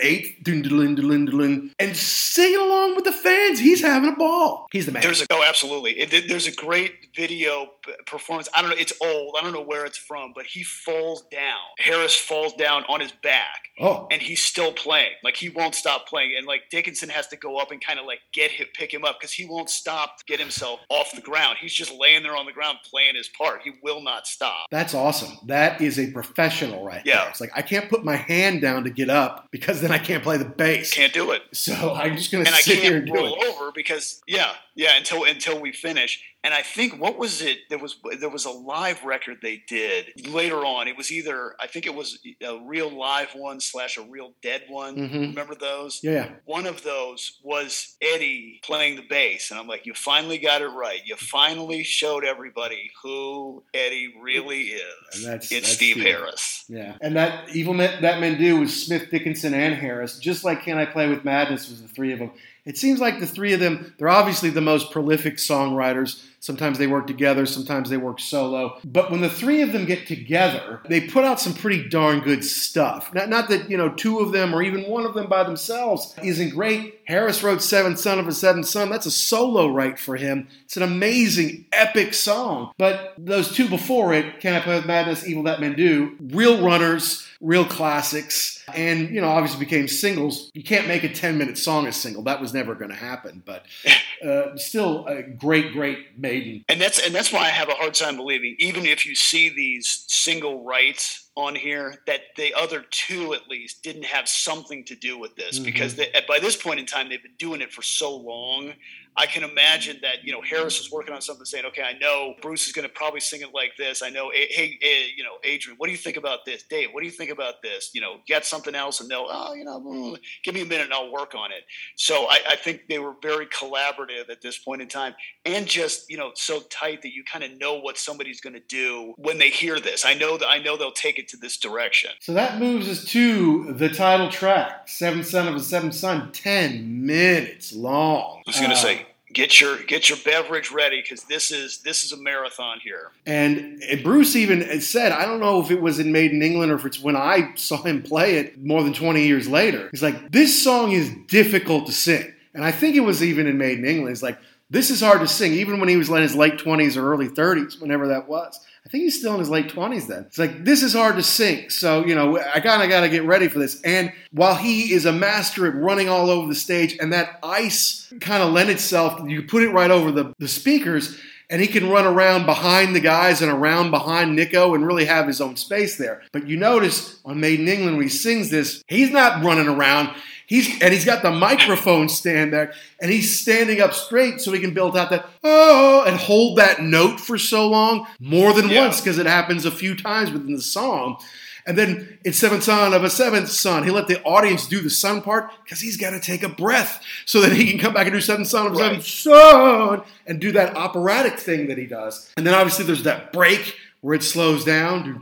8, and singing along with the fans. He's having a ball. He's the man. Absolutely. There's a great video performance. I don't know. It's old. I don't know where it's from, but he falls down. Harris falls down on his back, and he's still playing. Like he won't stop playing, and like Dickinson has to go up and kind of like pick him up because he won't stop to get himself off the ground. He's just laying there on the ground playing his part. He will not stop. That's awesome. That is a professional right there. It's like I can't put my hand down to get up because then I can't play the bass. Can't do it. So I'm just going to sit here and do it. And I can't roll over because until we finish. And I think, what was it? There was a live record they did later on. It was either, I think it was a real live one / a real dead one. Mm-hmm. Remember those? Yeah. One of those was Eddie playing the bass. And I'm like, you finally got it right. You finally showed everybody who Eddie really is. And that's Steve Harris. Yeah. And that Evil That Men Do was Smith, Dickinson, and Harris. Just like Can I Play With Madness was the 3 of them. It seems like the 3 of them, they're obviously the most prolific songwriters. Sometimes they work together, sometimes they work solo. But when the 3 of them get together, they put out some pretty darn good stuff. Not that, 2 of them or even 1 of them by themselves isn't great. Harris wrote Seventh Son of a Seventh Son. That's a solo write for him. It's an amazing, epic song. But those 2 before it, Can I Play With Madness, Evil That Men Do, real runners, real classics, and, obviously became singles. You can't make a 10-minute song a single. That was never going to happen. But still a great Maiden. And that's why I have a hard time believing, even if you see these single rights on here, that the other 2 at least didn't have something to do with this, because by this point in time they've been doing it for so long. I can imagine that Harris is working on something, saying, okay, I know Bruce is going to probably sing it like this. I know, hey, Adrian, what do you think about this? Dave, what do you think about this? Get something else, and they'll give me a minute and I'll work on it. So I think they were very collaborative at this point in time, and just so tight that you kind of know what somebody's going to do when they hear this. I know they'll take it to this direction. So that moves us to the title track, Seventh Son of a Seventh Son, 10 minutes long. I was going to say, get your beverage ready, because this is a marathon here. And Bruce even said, I don't know if it was in Made in England or if it's when I saw him play it more than 20 years later. He's like, this song is difficult to sing. And I think it was even in Made in England. He's like, this is hard to sing, even when he was in his late 20s or early 30s, whenever that was. I think he's still in his late 20s then. It's like, this is hard to sing. So, I kind of got to get ready for this. And while he is a master at running all over the stage, and that ice kind of lent itself, you put it right over the speakers, and he can run around behind the guys and around behind Nico and really have his own space there. But you notice on Made in England when he sings this, he's not running around. He's got the microphone stand there, and he's standing up straight so he can build out that, and hold that note for so long, more than once, because it happens a few times within the song. And then in Seventh Son of a Seventh Son, he let the audience do the son part because he's got to take a breath so that he can come back and do Seventh Son of a Seventh Son and do that operatic thing that he does. And then obviously there's that break where it slows down,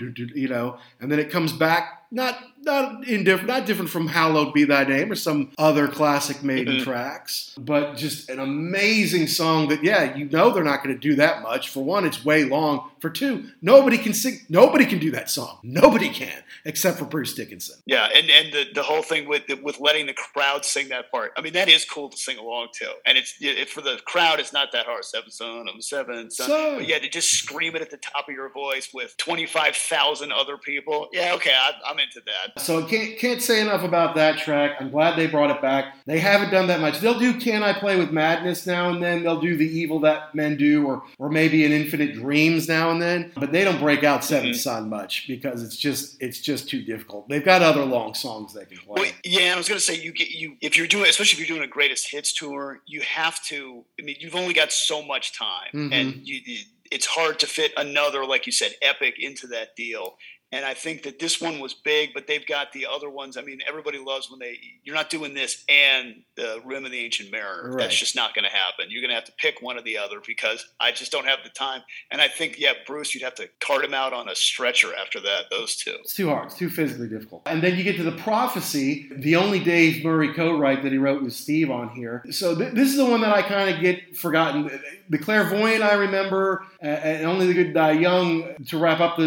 and then it comes back. Not different from Hallowed Be Thy Name or some other classic Maiden tracks, but just an amazing song that, they're not going to do that much. For one, it's way long. For two, nobody can sing. Nobody can do that song. Nobody can, except for Bruce Dickinson. Yeah, and the whole thing with letting the crowd sing that part. I mean, that is cool to sing along to. And it's for the crowd, it's not that hard. Seventh Son of a Seventh Son. But to just scream it at the top of your voice with 25,000 other people. Yeah, okay, I'm into that. So can't say enough about that track. I'm glad they brought it back. They haven't done that much. They'll do Can I Play with Madness now and then. They'll do The Evil That Men Do or maybe An Infinite Dreams now and then. But they don't break out Seventh Son much because it's just too difficult. They've got other long songs they can play. Well, yeah, I was going to say if you're doing, especially if you're doing a greatest hits tour, you have to. I mean, you've only got so much time, and it's hard to fit another, like you said, epic into that deal. And I think that this one was big, but they've got the other ones. I mean, everybody loves when you're not doing this and the Rim of the Ancient Mariner. Right. That's just not going to happen. You're going to have to pick one or the other because I just don't have the time. And I think, Bruce, you'd have to cart him out on a stretcher after that, those two. It's too hard. It's too physically difficult. And then you get to the Prophecy, the only Dave Murray co-write that he wrote with Steve on here. So this is the one that I kind of get forgotten. The Clairvoyant I remember, and Only the Good Die Young to wrap up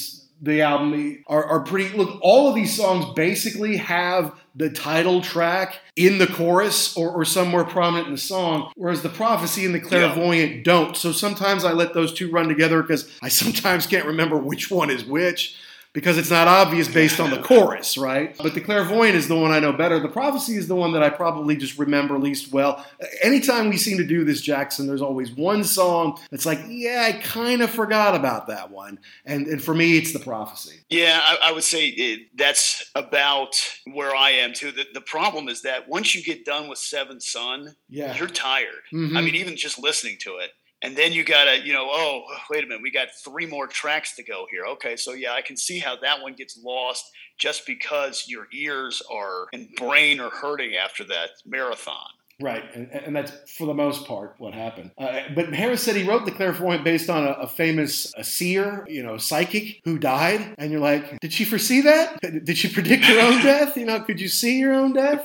the album are pretty. Look, all of these songs basically have the title track in the chorus or somewhere prominent in the song, whereas the Prophecy and the Clairvoyant don't. So sometimes I let those two run together because I sometimes can't remember which one is which, because it's not obvious based on the chorus, right? But the Clairvoyant is the one I know better. The Prophecy is the one that I probably just remember least well. Anytime we seem to do this, Jackson, there's always one song that's like, I kind of forgot about that one. And for me, it's the Prophecy. Yeah, I would say that's about where I am, too. The problem is that once you get done with Seventh Son, you're tired. I mean, even just listening to it. And then you got to, wait a minute, we got 3 more tracks to go here. Okay, so I can see how that one gets lost just because your ears and brain are hurting after that marathon. Right, and that's for the most part what happened. But Harris said he wrote the Clairvoyant based on a famous seer, psychic who died. And you're like, did she foresee that? Did she predict her own death? Could you see your own death?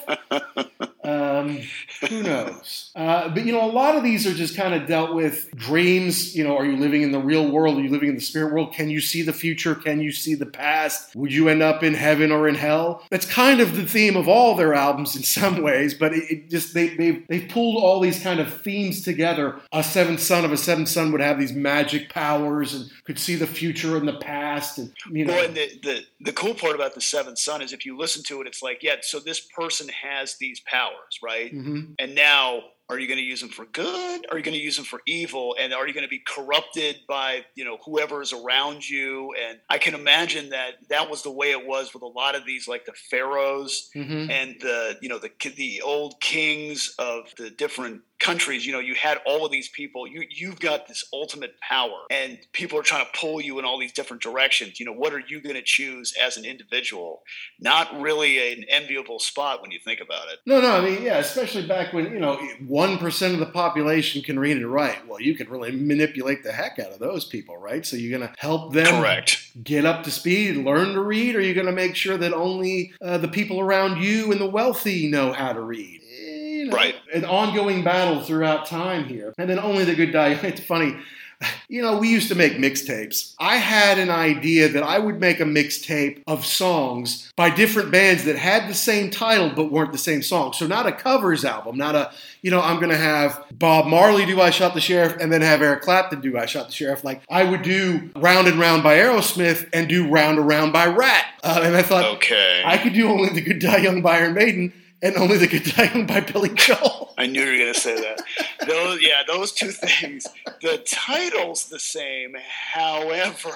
Who knows? But a lot of these are just kind of dealt with dreams. Are you living in the real world? Are you living in the spirit world? Can you see the future? Can you see the past? Would you end up in heaven or in hell? That's kind of the theme of all their albums in some ways, but it just they've pulled all these kind of themes together. A Seventh Son of a Seventh Son would have these magic powers and could see the future and the past. And Well, and the cool part about the Seventh Son is if you listen to it, it's like, so this person has these powers, right? Mm-hmm. And now, are you going to use them for good? Are you going to use them for evil? And are you going to be corrupted by, whoever is around you? And I can imagine that was the way it was with a lot of these, like the pharaohs and the old kings of the different countries. You had all of these people. You've got this ultimate power, and people are trying to pull you in all these different directions. What are you going to choose as an individual? Not really an enviable spot when you think about it. No, I mean, especially back when 1% of the population can read and write. Well, you can really manipulate the heck out of those people, right? So you're going to help them get up to speed, learn to read, or you're going to make sure that only the people around you and the wealthy know how to read. Right. An ongoing battle throughout time here. And then Only the Good Die. It's funny. We used to make mixtapes. I had an idea that I would make a mixtape of songs by different bands that had the same title but weren't the same song. So not a covers album, not a, I'm going to have Bob Marley do I Shot the Sheriff and then have Eric Clapton do I Shot the Sheriff. Like I would do Round and Round by Aerosmith and do Round and Round by Rat. And I thought, I could do Only the Good Die Young by Iron Maiden and Only the Good Die Young by Billy Joel. I knew you were going to say that. Those two things. The title's the same. However,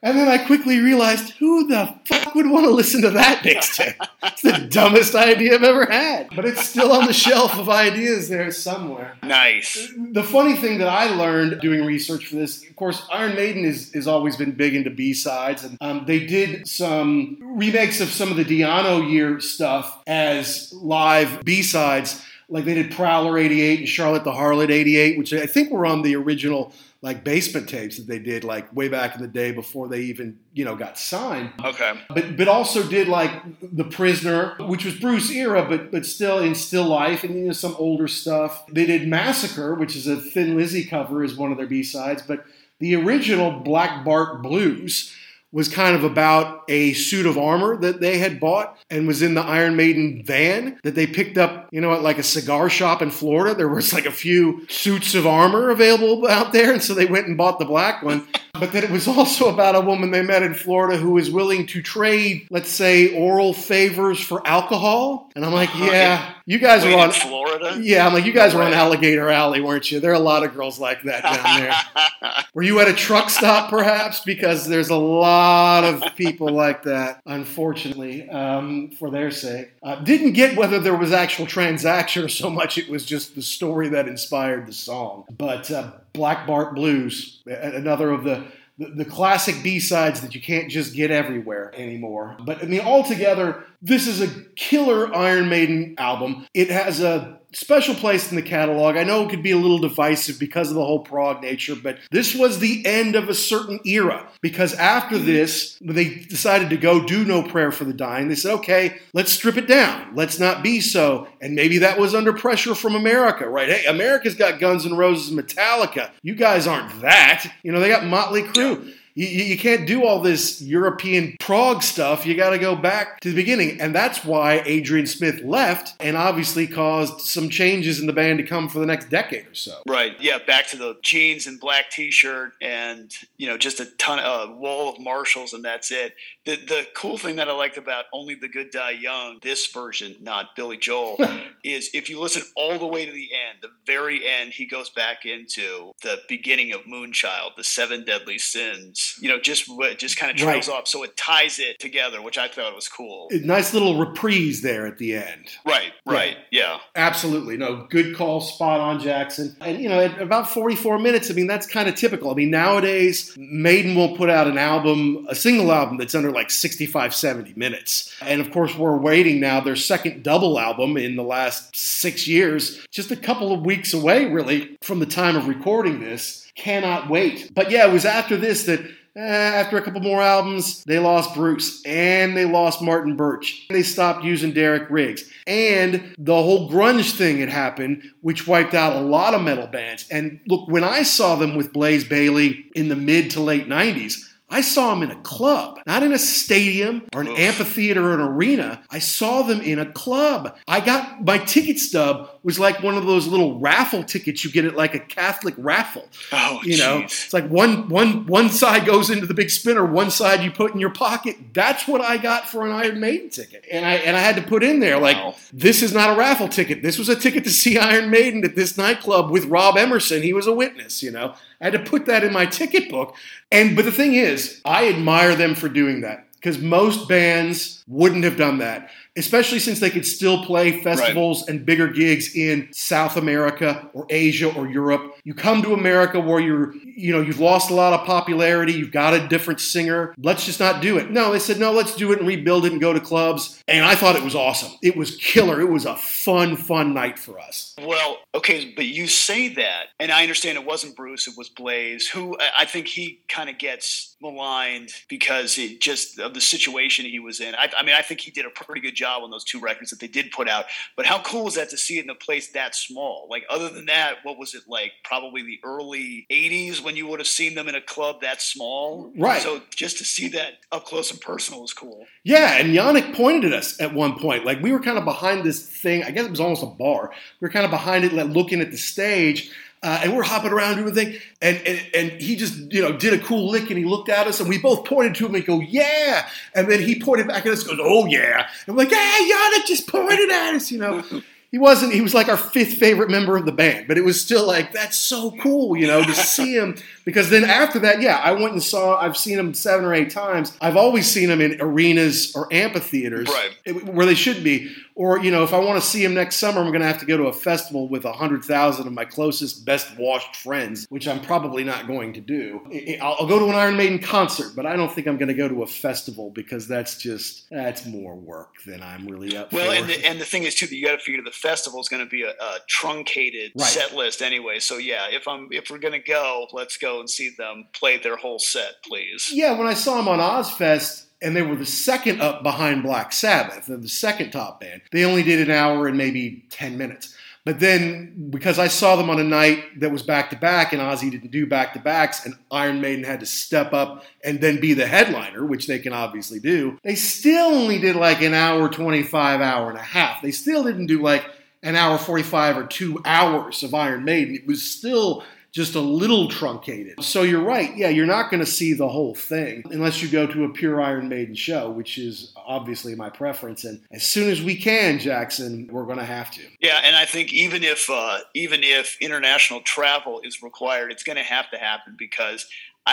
And then I quickly realized, who the fuck would want to listen to that mixtape? It's the dumbest idea I've ever had. But it's still on the shelf of ideas there somewhere. Nice. The funny thing that I learned doing research for this, of course, Iron Maiden has always been big into B-sides. And they did some remakes of some of the Di'Anno year stuff as live B-sides. Like they did Prowler 88 and Charlotte the Harlot 88, which I think were on the original like basement tapes that they did like way back in the day before they even, got signed. Okay. But also did like The Prisoner, which was Bruce era, but still in Still Life and some older stuff. They did Massacre, which is a Thin Lizzy cover as one of their B-sides, but the original Black Bart Blues was kind of about a suit of armor that they had bought and was in the Iron Maiden van that they picked up, at like a cigar shop in Florida. There was like a few suits of armor available out there, and so they went and bought the black one. But then it was also about a woman they met in Florida who was willing to trade, let's say, oral favors for alcohol. And I'm like, yeah, you guys are on Florida. Yeah, I'm like, you guys were on Alligator Alley, weren't you? There are a lot of girls like that down there. Were you at a truck stop, perhaps? Because there's a lot of people like that, unfortunately, for their sake. Didn't get whether there was actual transaction or so much it was just the story that inspired the song. But Black Bart Blues, another of the classic B-sides that you can't just get everywhere anymore. But I mean, altogether, this is a killer Iron Maiden album. It has a special place in the catalog. I know it could be a little divisive because of the whole prog nature, but this was the end of a certain era. Because after this, they decided to go do No Prayer for the Dying. They said, okay, let's strip it down. Let's not be so. And maybe that was under pressure from America, right? Hey, America's got Guns N' Roses and Metallica. You guys aren't that. They got Motley Crue. You can't do all this European prog stuff. You got to go back to the beginning. And that's why Adrian Smith left and obviously caused some changes in the band to come for the next decade or so. Right. Yeah. Back to the jeans and black T-shirt and, just a ton of wall of Marshalls and that's it. The cool thing that I liked about Only the Good Die Young, this version, not Billy Joel, is if you listen all the way to the end, the very end, he goes back into the beginning of Moonchild, the 7 Deadly Sins. Just kind of trails off. So it ties it together, which I thought was cool. Nice little reprise there at the end. Right. Yeah. Absolutely. No, good call, spot on, Jackson. And, at about 44 minutes, I mean, that's kind of typical. I mean, nowadays, Maiden will put out a single album that's under like 65, 70 minutes. And of course, we're waiting now, their second double album in the last 6 years, just a couple of weeks away, really, from the time of recording this. Cannot wait. But yeah, it was after this that after a couple more albums, they lost Bruce and they lost Martin Birch. They stopped using Derek Riggs. And the whole grunge thing had happened, which wiped out a lot of metal bands. And look, when I saw them with Blaze Bayley in the mid to late 90s, I saw them in a club, not in a stadium or an amphitheater or an arena. I saw them in a club. I got my ticket stub was like one of those little raffle tickets you get at like a Catholic raffle. Oh, It's like one side goes into the big spinner, one side you put in your pocket. That's what I got for an Iron Maiden ticket, and I had to put in there like this is not a raffle ticket. This was a ticket to see Iron Maiden at this nightclub with Rob Emerson. He was a witness. I had to put that in my ticket book. But the thing is, I admire them for doing that because most bands wouldn't have done that, especially since they could still play festivals and bigger gigs in South America or Asia or Europe. You come to America where you've lost a lot of popularity. You've got a different singer. Let's just not do it. No, they said, no, let's do it and rebuild it and go to clubs. And I thought it was awesome. It was killer. It was a fun night for us. Well, okay, but you say that, and I understand it wasn't Bruce, it was Blaze, who I think he kind of gets maligned because of the situation he was in. I think he did a pretty good job on those 2 records that they did put out. But how cool is that to see it in a place that small? Like, other than that, what was it like? Probably the early 80s when you would have seen them in a club that small. Right. So just to see that up close and personal was cool. Yeah, and Yannick pointed at us at one point. Like, we were kind of behind this thing. I guess it was almost a bar. We were kind of behind it, like, looking at the stage. And we're hopping around doing thing, and he just did a cool lick, and he looked at us, and we both pointed to him and go, yeah, and then he pointed back at us, and goes, oh yeah, and we're like, yeah, Yannick just pointed at us, he was like our fifth favorite member of the band, but it was still like, that's so cool, to see him. Because then after that, I've seen him 7 or 8 times. I've always seen him in arenas or amphitheaters where they should be. Or, if I want to see him next summer, I'm going to have to go to a festival with 100,000 of my closest, best washed friends, which I'm probably not going to do. I'll go to an Iron Maiden concert, but I don't think I'm going to go to a festival because that's more work than I'm really up for. Well, and the thing is, too, that you got to figure the festival is going to be a truncated set list anyway. So, yeah, if we're going to go, let's go and see them play their whole set, please. Yeah, when I saw him on Ozfest, and they were the second up behind Black Sabbath, the second top band, they only did an hour and maybe 10 minutes. But then, because I saw them on a night that was back-to-back, and Ozzy didn't do back-to-backs, and Iron Maiden had to step up and then be the headliner, which they can obviously do, they still only did like an hour 25, hour and a half. They still didn't do like an hour 45 or 2 hours of Iron Maiden. It was still just a little truncated. So you're right. Yeah, you're not going to see the whole thing unless you go to a pure Iron Maiden show, which is obviously my preference. And as soon as we can, Jackson, we're going to have to. Yeah, and I think even if international travel is required, it's going to happen because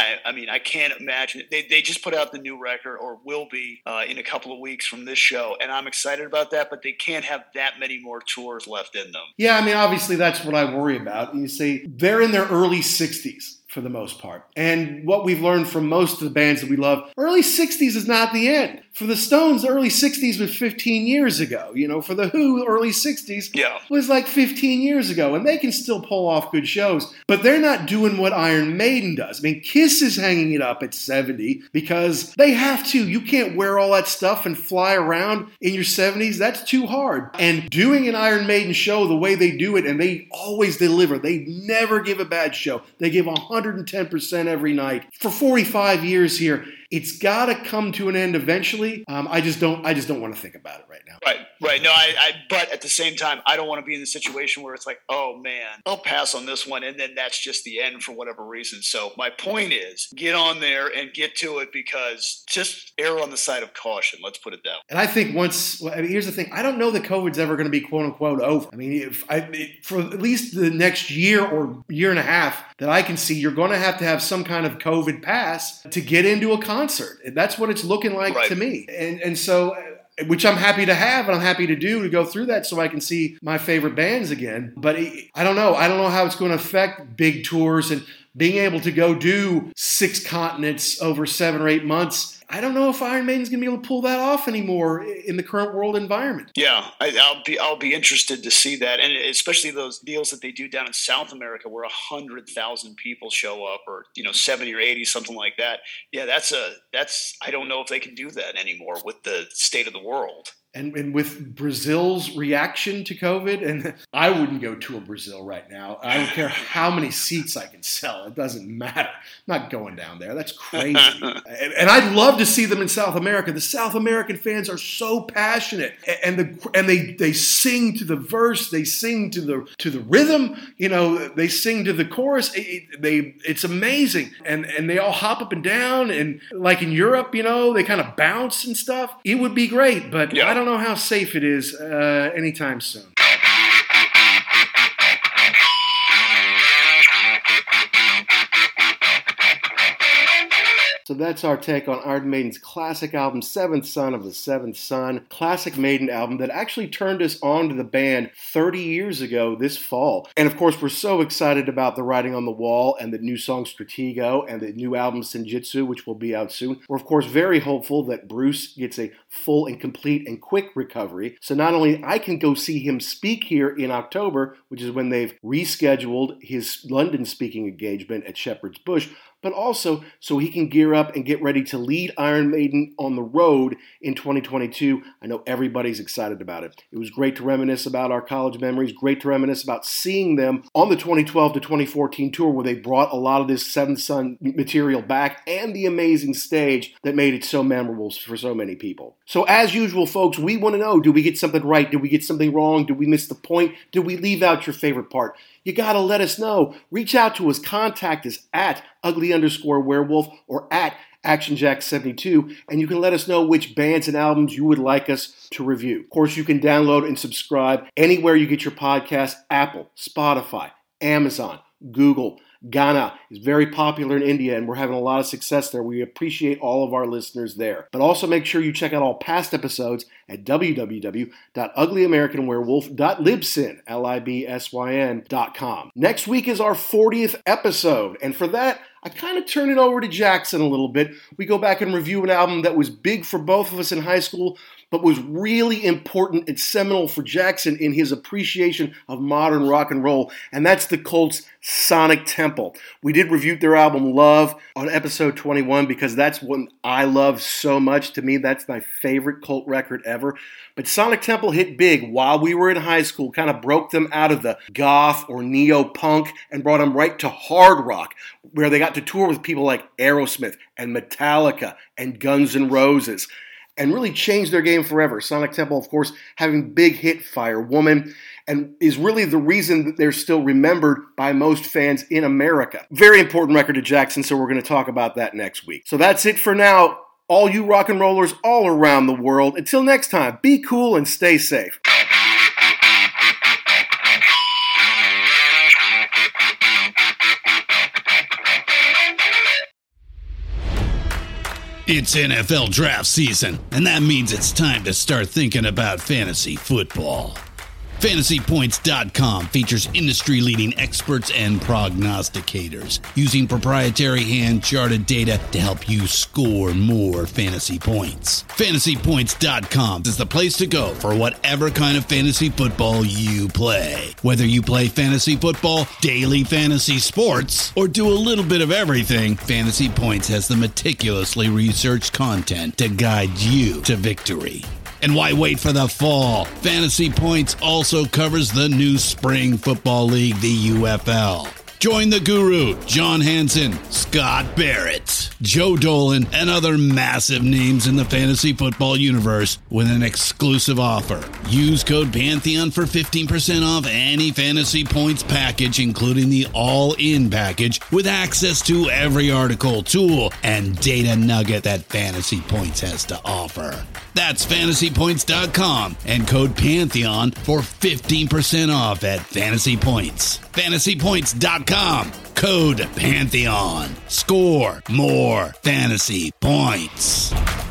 I can't imagine it. They just put out the new record, or will be in a couple of weeks from this show, and I'm excited about that, but they can't have that many more tours left in them. Yeah, obviously that's what I worry about. You see, they're in their early 60s. For the most part. And what we've learned from most of the bands that we love, early 60s is not the end. For the Stones, early 60s was 15 years ago. For the Who, early 60s was like 15 years ago. And they can still pull off good shows. But they're not doing what Iron Maiden does. Kiss is hanging it up at 70 because they have to. You can't wear all that stuff and fly around in your 70s. That's too hard. And doing an Iron Maiden show the way they do it, and they always deliver. They never give a bad show. They give 110% every night for 45 years here. It's got to come to an end eventually. I just don't want to think about it right now. Right. No, but at the same time, I don't want to be in the situation where it's like, oh man, I'll pass on this one, and then that's just the end for whatever reason. So my point is, get on there and get to it, because just err on the side of caution. Let's put it that way. And I think here's the thing. I don't know that COVID's ever going to be quote unquote over. For at least the next year or year and a half that I can see, you're going to have some kind of COVID pass to get into a concert. That's what it's looking like to me. And so, which I'm happy to have and I'm happy to do, to go through that so I can see my favorite bands again. But I don't know. I don't know how it's going to affect big tours and being able to go do 6 continents over 7 or 8 months. I don't know if Iron Maiden's going to be able to pull that off anymore in the current world environment. Yeah, I'll be interested to see that, and especially those deals that they do down in South America, where 100,000 people show up, or 70 or 80, something like that. Yeah, that's I don't know if they can do that anymore with the state of the world. And with Brazil's reaction to COVID, and I wouldn't go to a Brazil right now. I don't care how many seats I can sell. It doesn't matter. I'm not going down there. That's crazy. and I'd love to see them in South America. The South American fans are so passionate, and they sing to the verse. They sing to the rhythm. They sing to the chorus. It's amazing. And they all hop up and down. And like in Europe, they kind of bounce and stuff. It would be great, but I don't know how safe it is anytime soon. So that's our take on Iron Maiden's classic album, Seventh Son of the Seventh Son. Classic Maiden album that actually turned us on to the band 30 years ago this fall. And of course, we're so excited about the Writing on the Wall and the new song Stratego and the new album Senjutsu, which will be out soon. We're of course very hopeful that Bruce gets a full and complete and quick recovery. So not only I can go see him speak here in October, which is when they've rescheduled his London speaking engagement at Shepherd's Bush, but also so he can gear up and get ready to lead Iron Maiden on the road in 2022. I know everybody's excited about it. It was great to reminisce about our college memories, great to reminisce about seeing them on the 2012 to 2014 tour, where they brought a lot of this Seventh Son material back, and the amazing stage that made it so memorable for so many people. So as usual, folks, we want to know, did we get something right? Did we get something wrong? Did we miss the point? Did we leave out your favorite part? you got to let us know. Reach out to us. Contact us at ugly_werewolf or at ActionJack72, and you can let us know which bands and albums you would like us to review. Of course, you can download and subscribe anywhere you get your podcast: Apple, Spotify, Amazon, Google. Ghana is very popular in India, and we're having a lot of success there. We appreciate all of our listeners there. But also make sure you check out all past episodes at www.uglyamericanwerewolf.libsyn.com. Next week is our 40th episode, and for that, I kind of turn it over to Jackson a little bit. We go back and review an album that was big for both of us in high school, but was really important and seminal for Jackson in his appreciation of modern rock and roll, and that's the Colts' Sonic Temple. We did review their album Love on episode 21 because that's one I love so much. To me, that's my favorite Colt record ever. But Sonic Temple hit big while we were in high school, kind of broke them out of the goth or neo-punk and brought them right to hard rock, where they got to tour with people like Aerosmith and Metallica and Guns N' Roses, and really changed their game forever. Sonic Temple, of course, having big hit Fire Woman, and is really the reason that they're still remembered by most fans in America. Very important record to Jackson, so we're going to talk about that next week. So that's it for now. All you rock and rollers all around the world, until next time, be cool and stay safe. It's NFL draft season, and that means it's time to start thinking about fantasy football. FantasyPoints.com features industry-leading experts and prognosticators using proprietary hand-charted data to help you score more fantasy points. FantasyPoints.com is the place to go for whatever kind of fantasy football you play. Whether you play fantasy football, daily fantasy sports, or do a little bit of everything, Fantasy Points has the meticulously researched content to guide you to victory. And why wait for the fall? Fantasy Points also covers the new spring football league, the UFL. Join the guru, John Hansen, Scott Barrett, Joe Dolan, and other massive names in the fantasy football universe with an exclusive offer. Use code Pantheon for 15% off any Fantasy Points package, including the all-in package, with access to every article, tool, and data nugget that Fantasy Points has to offer. That's FantasyPoints.com and code Pantheon for 15% off at Fantasy Points. FantasyPoints.com, code Pantheon. Score more fantasy points.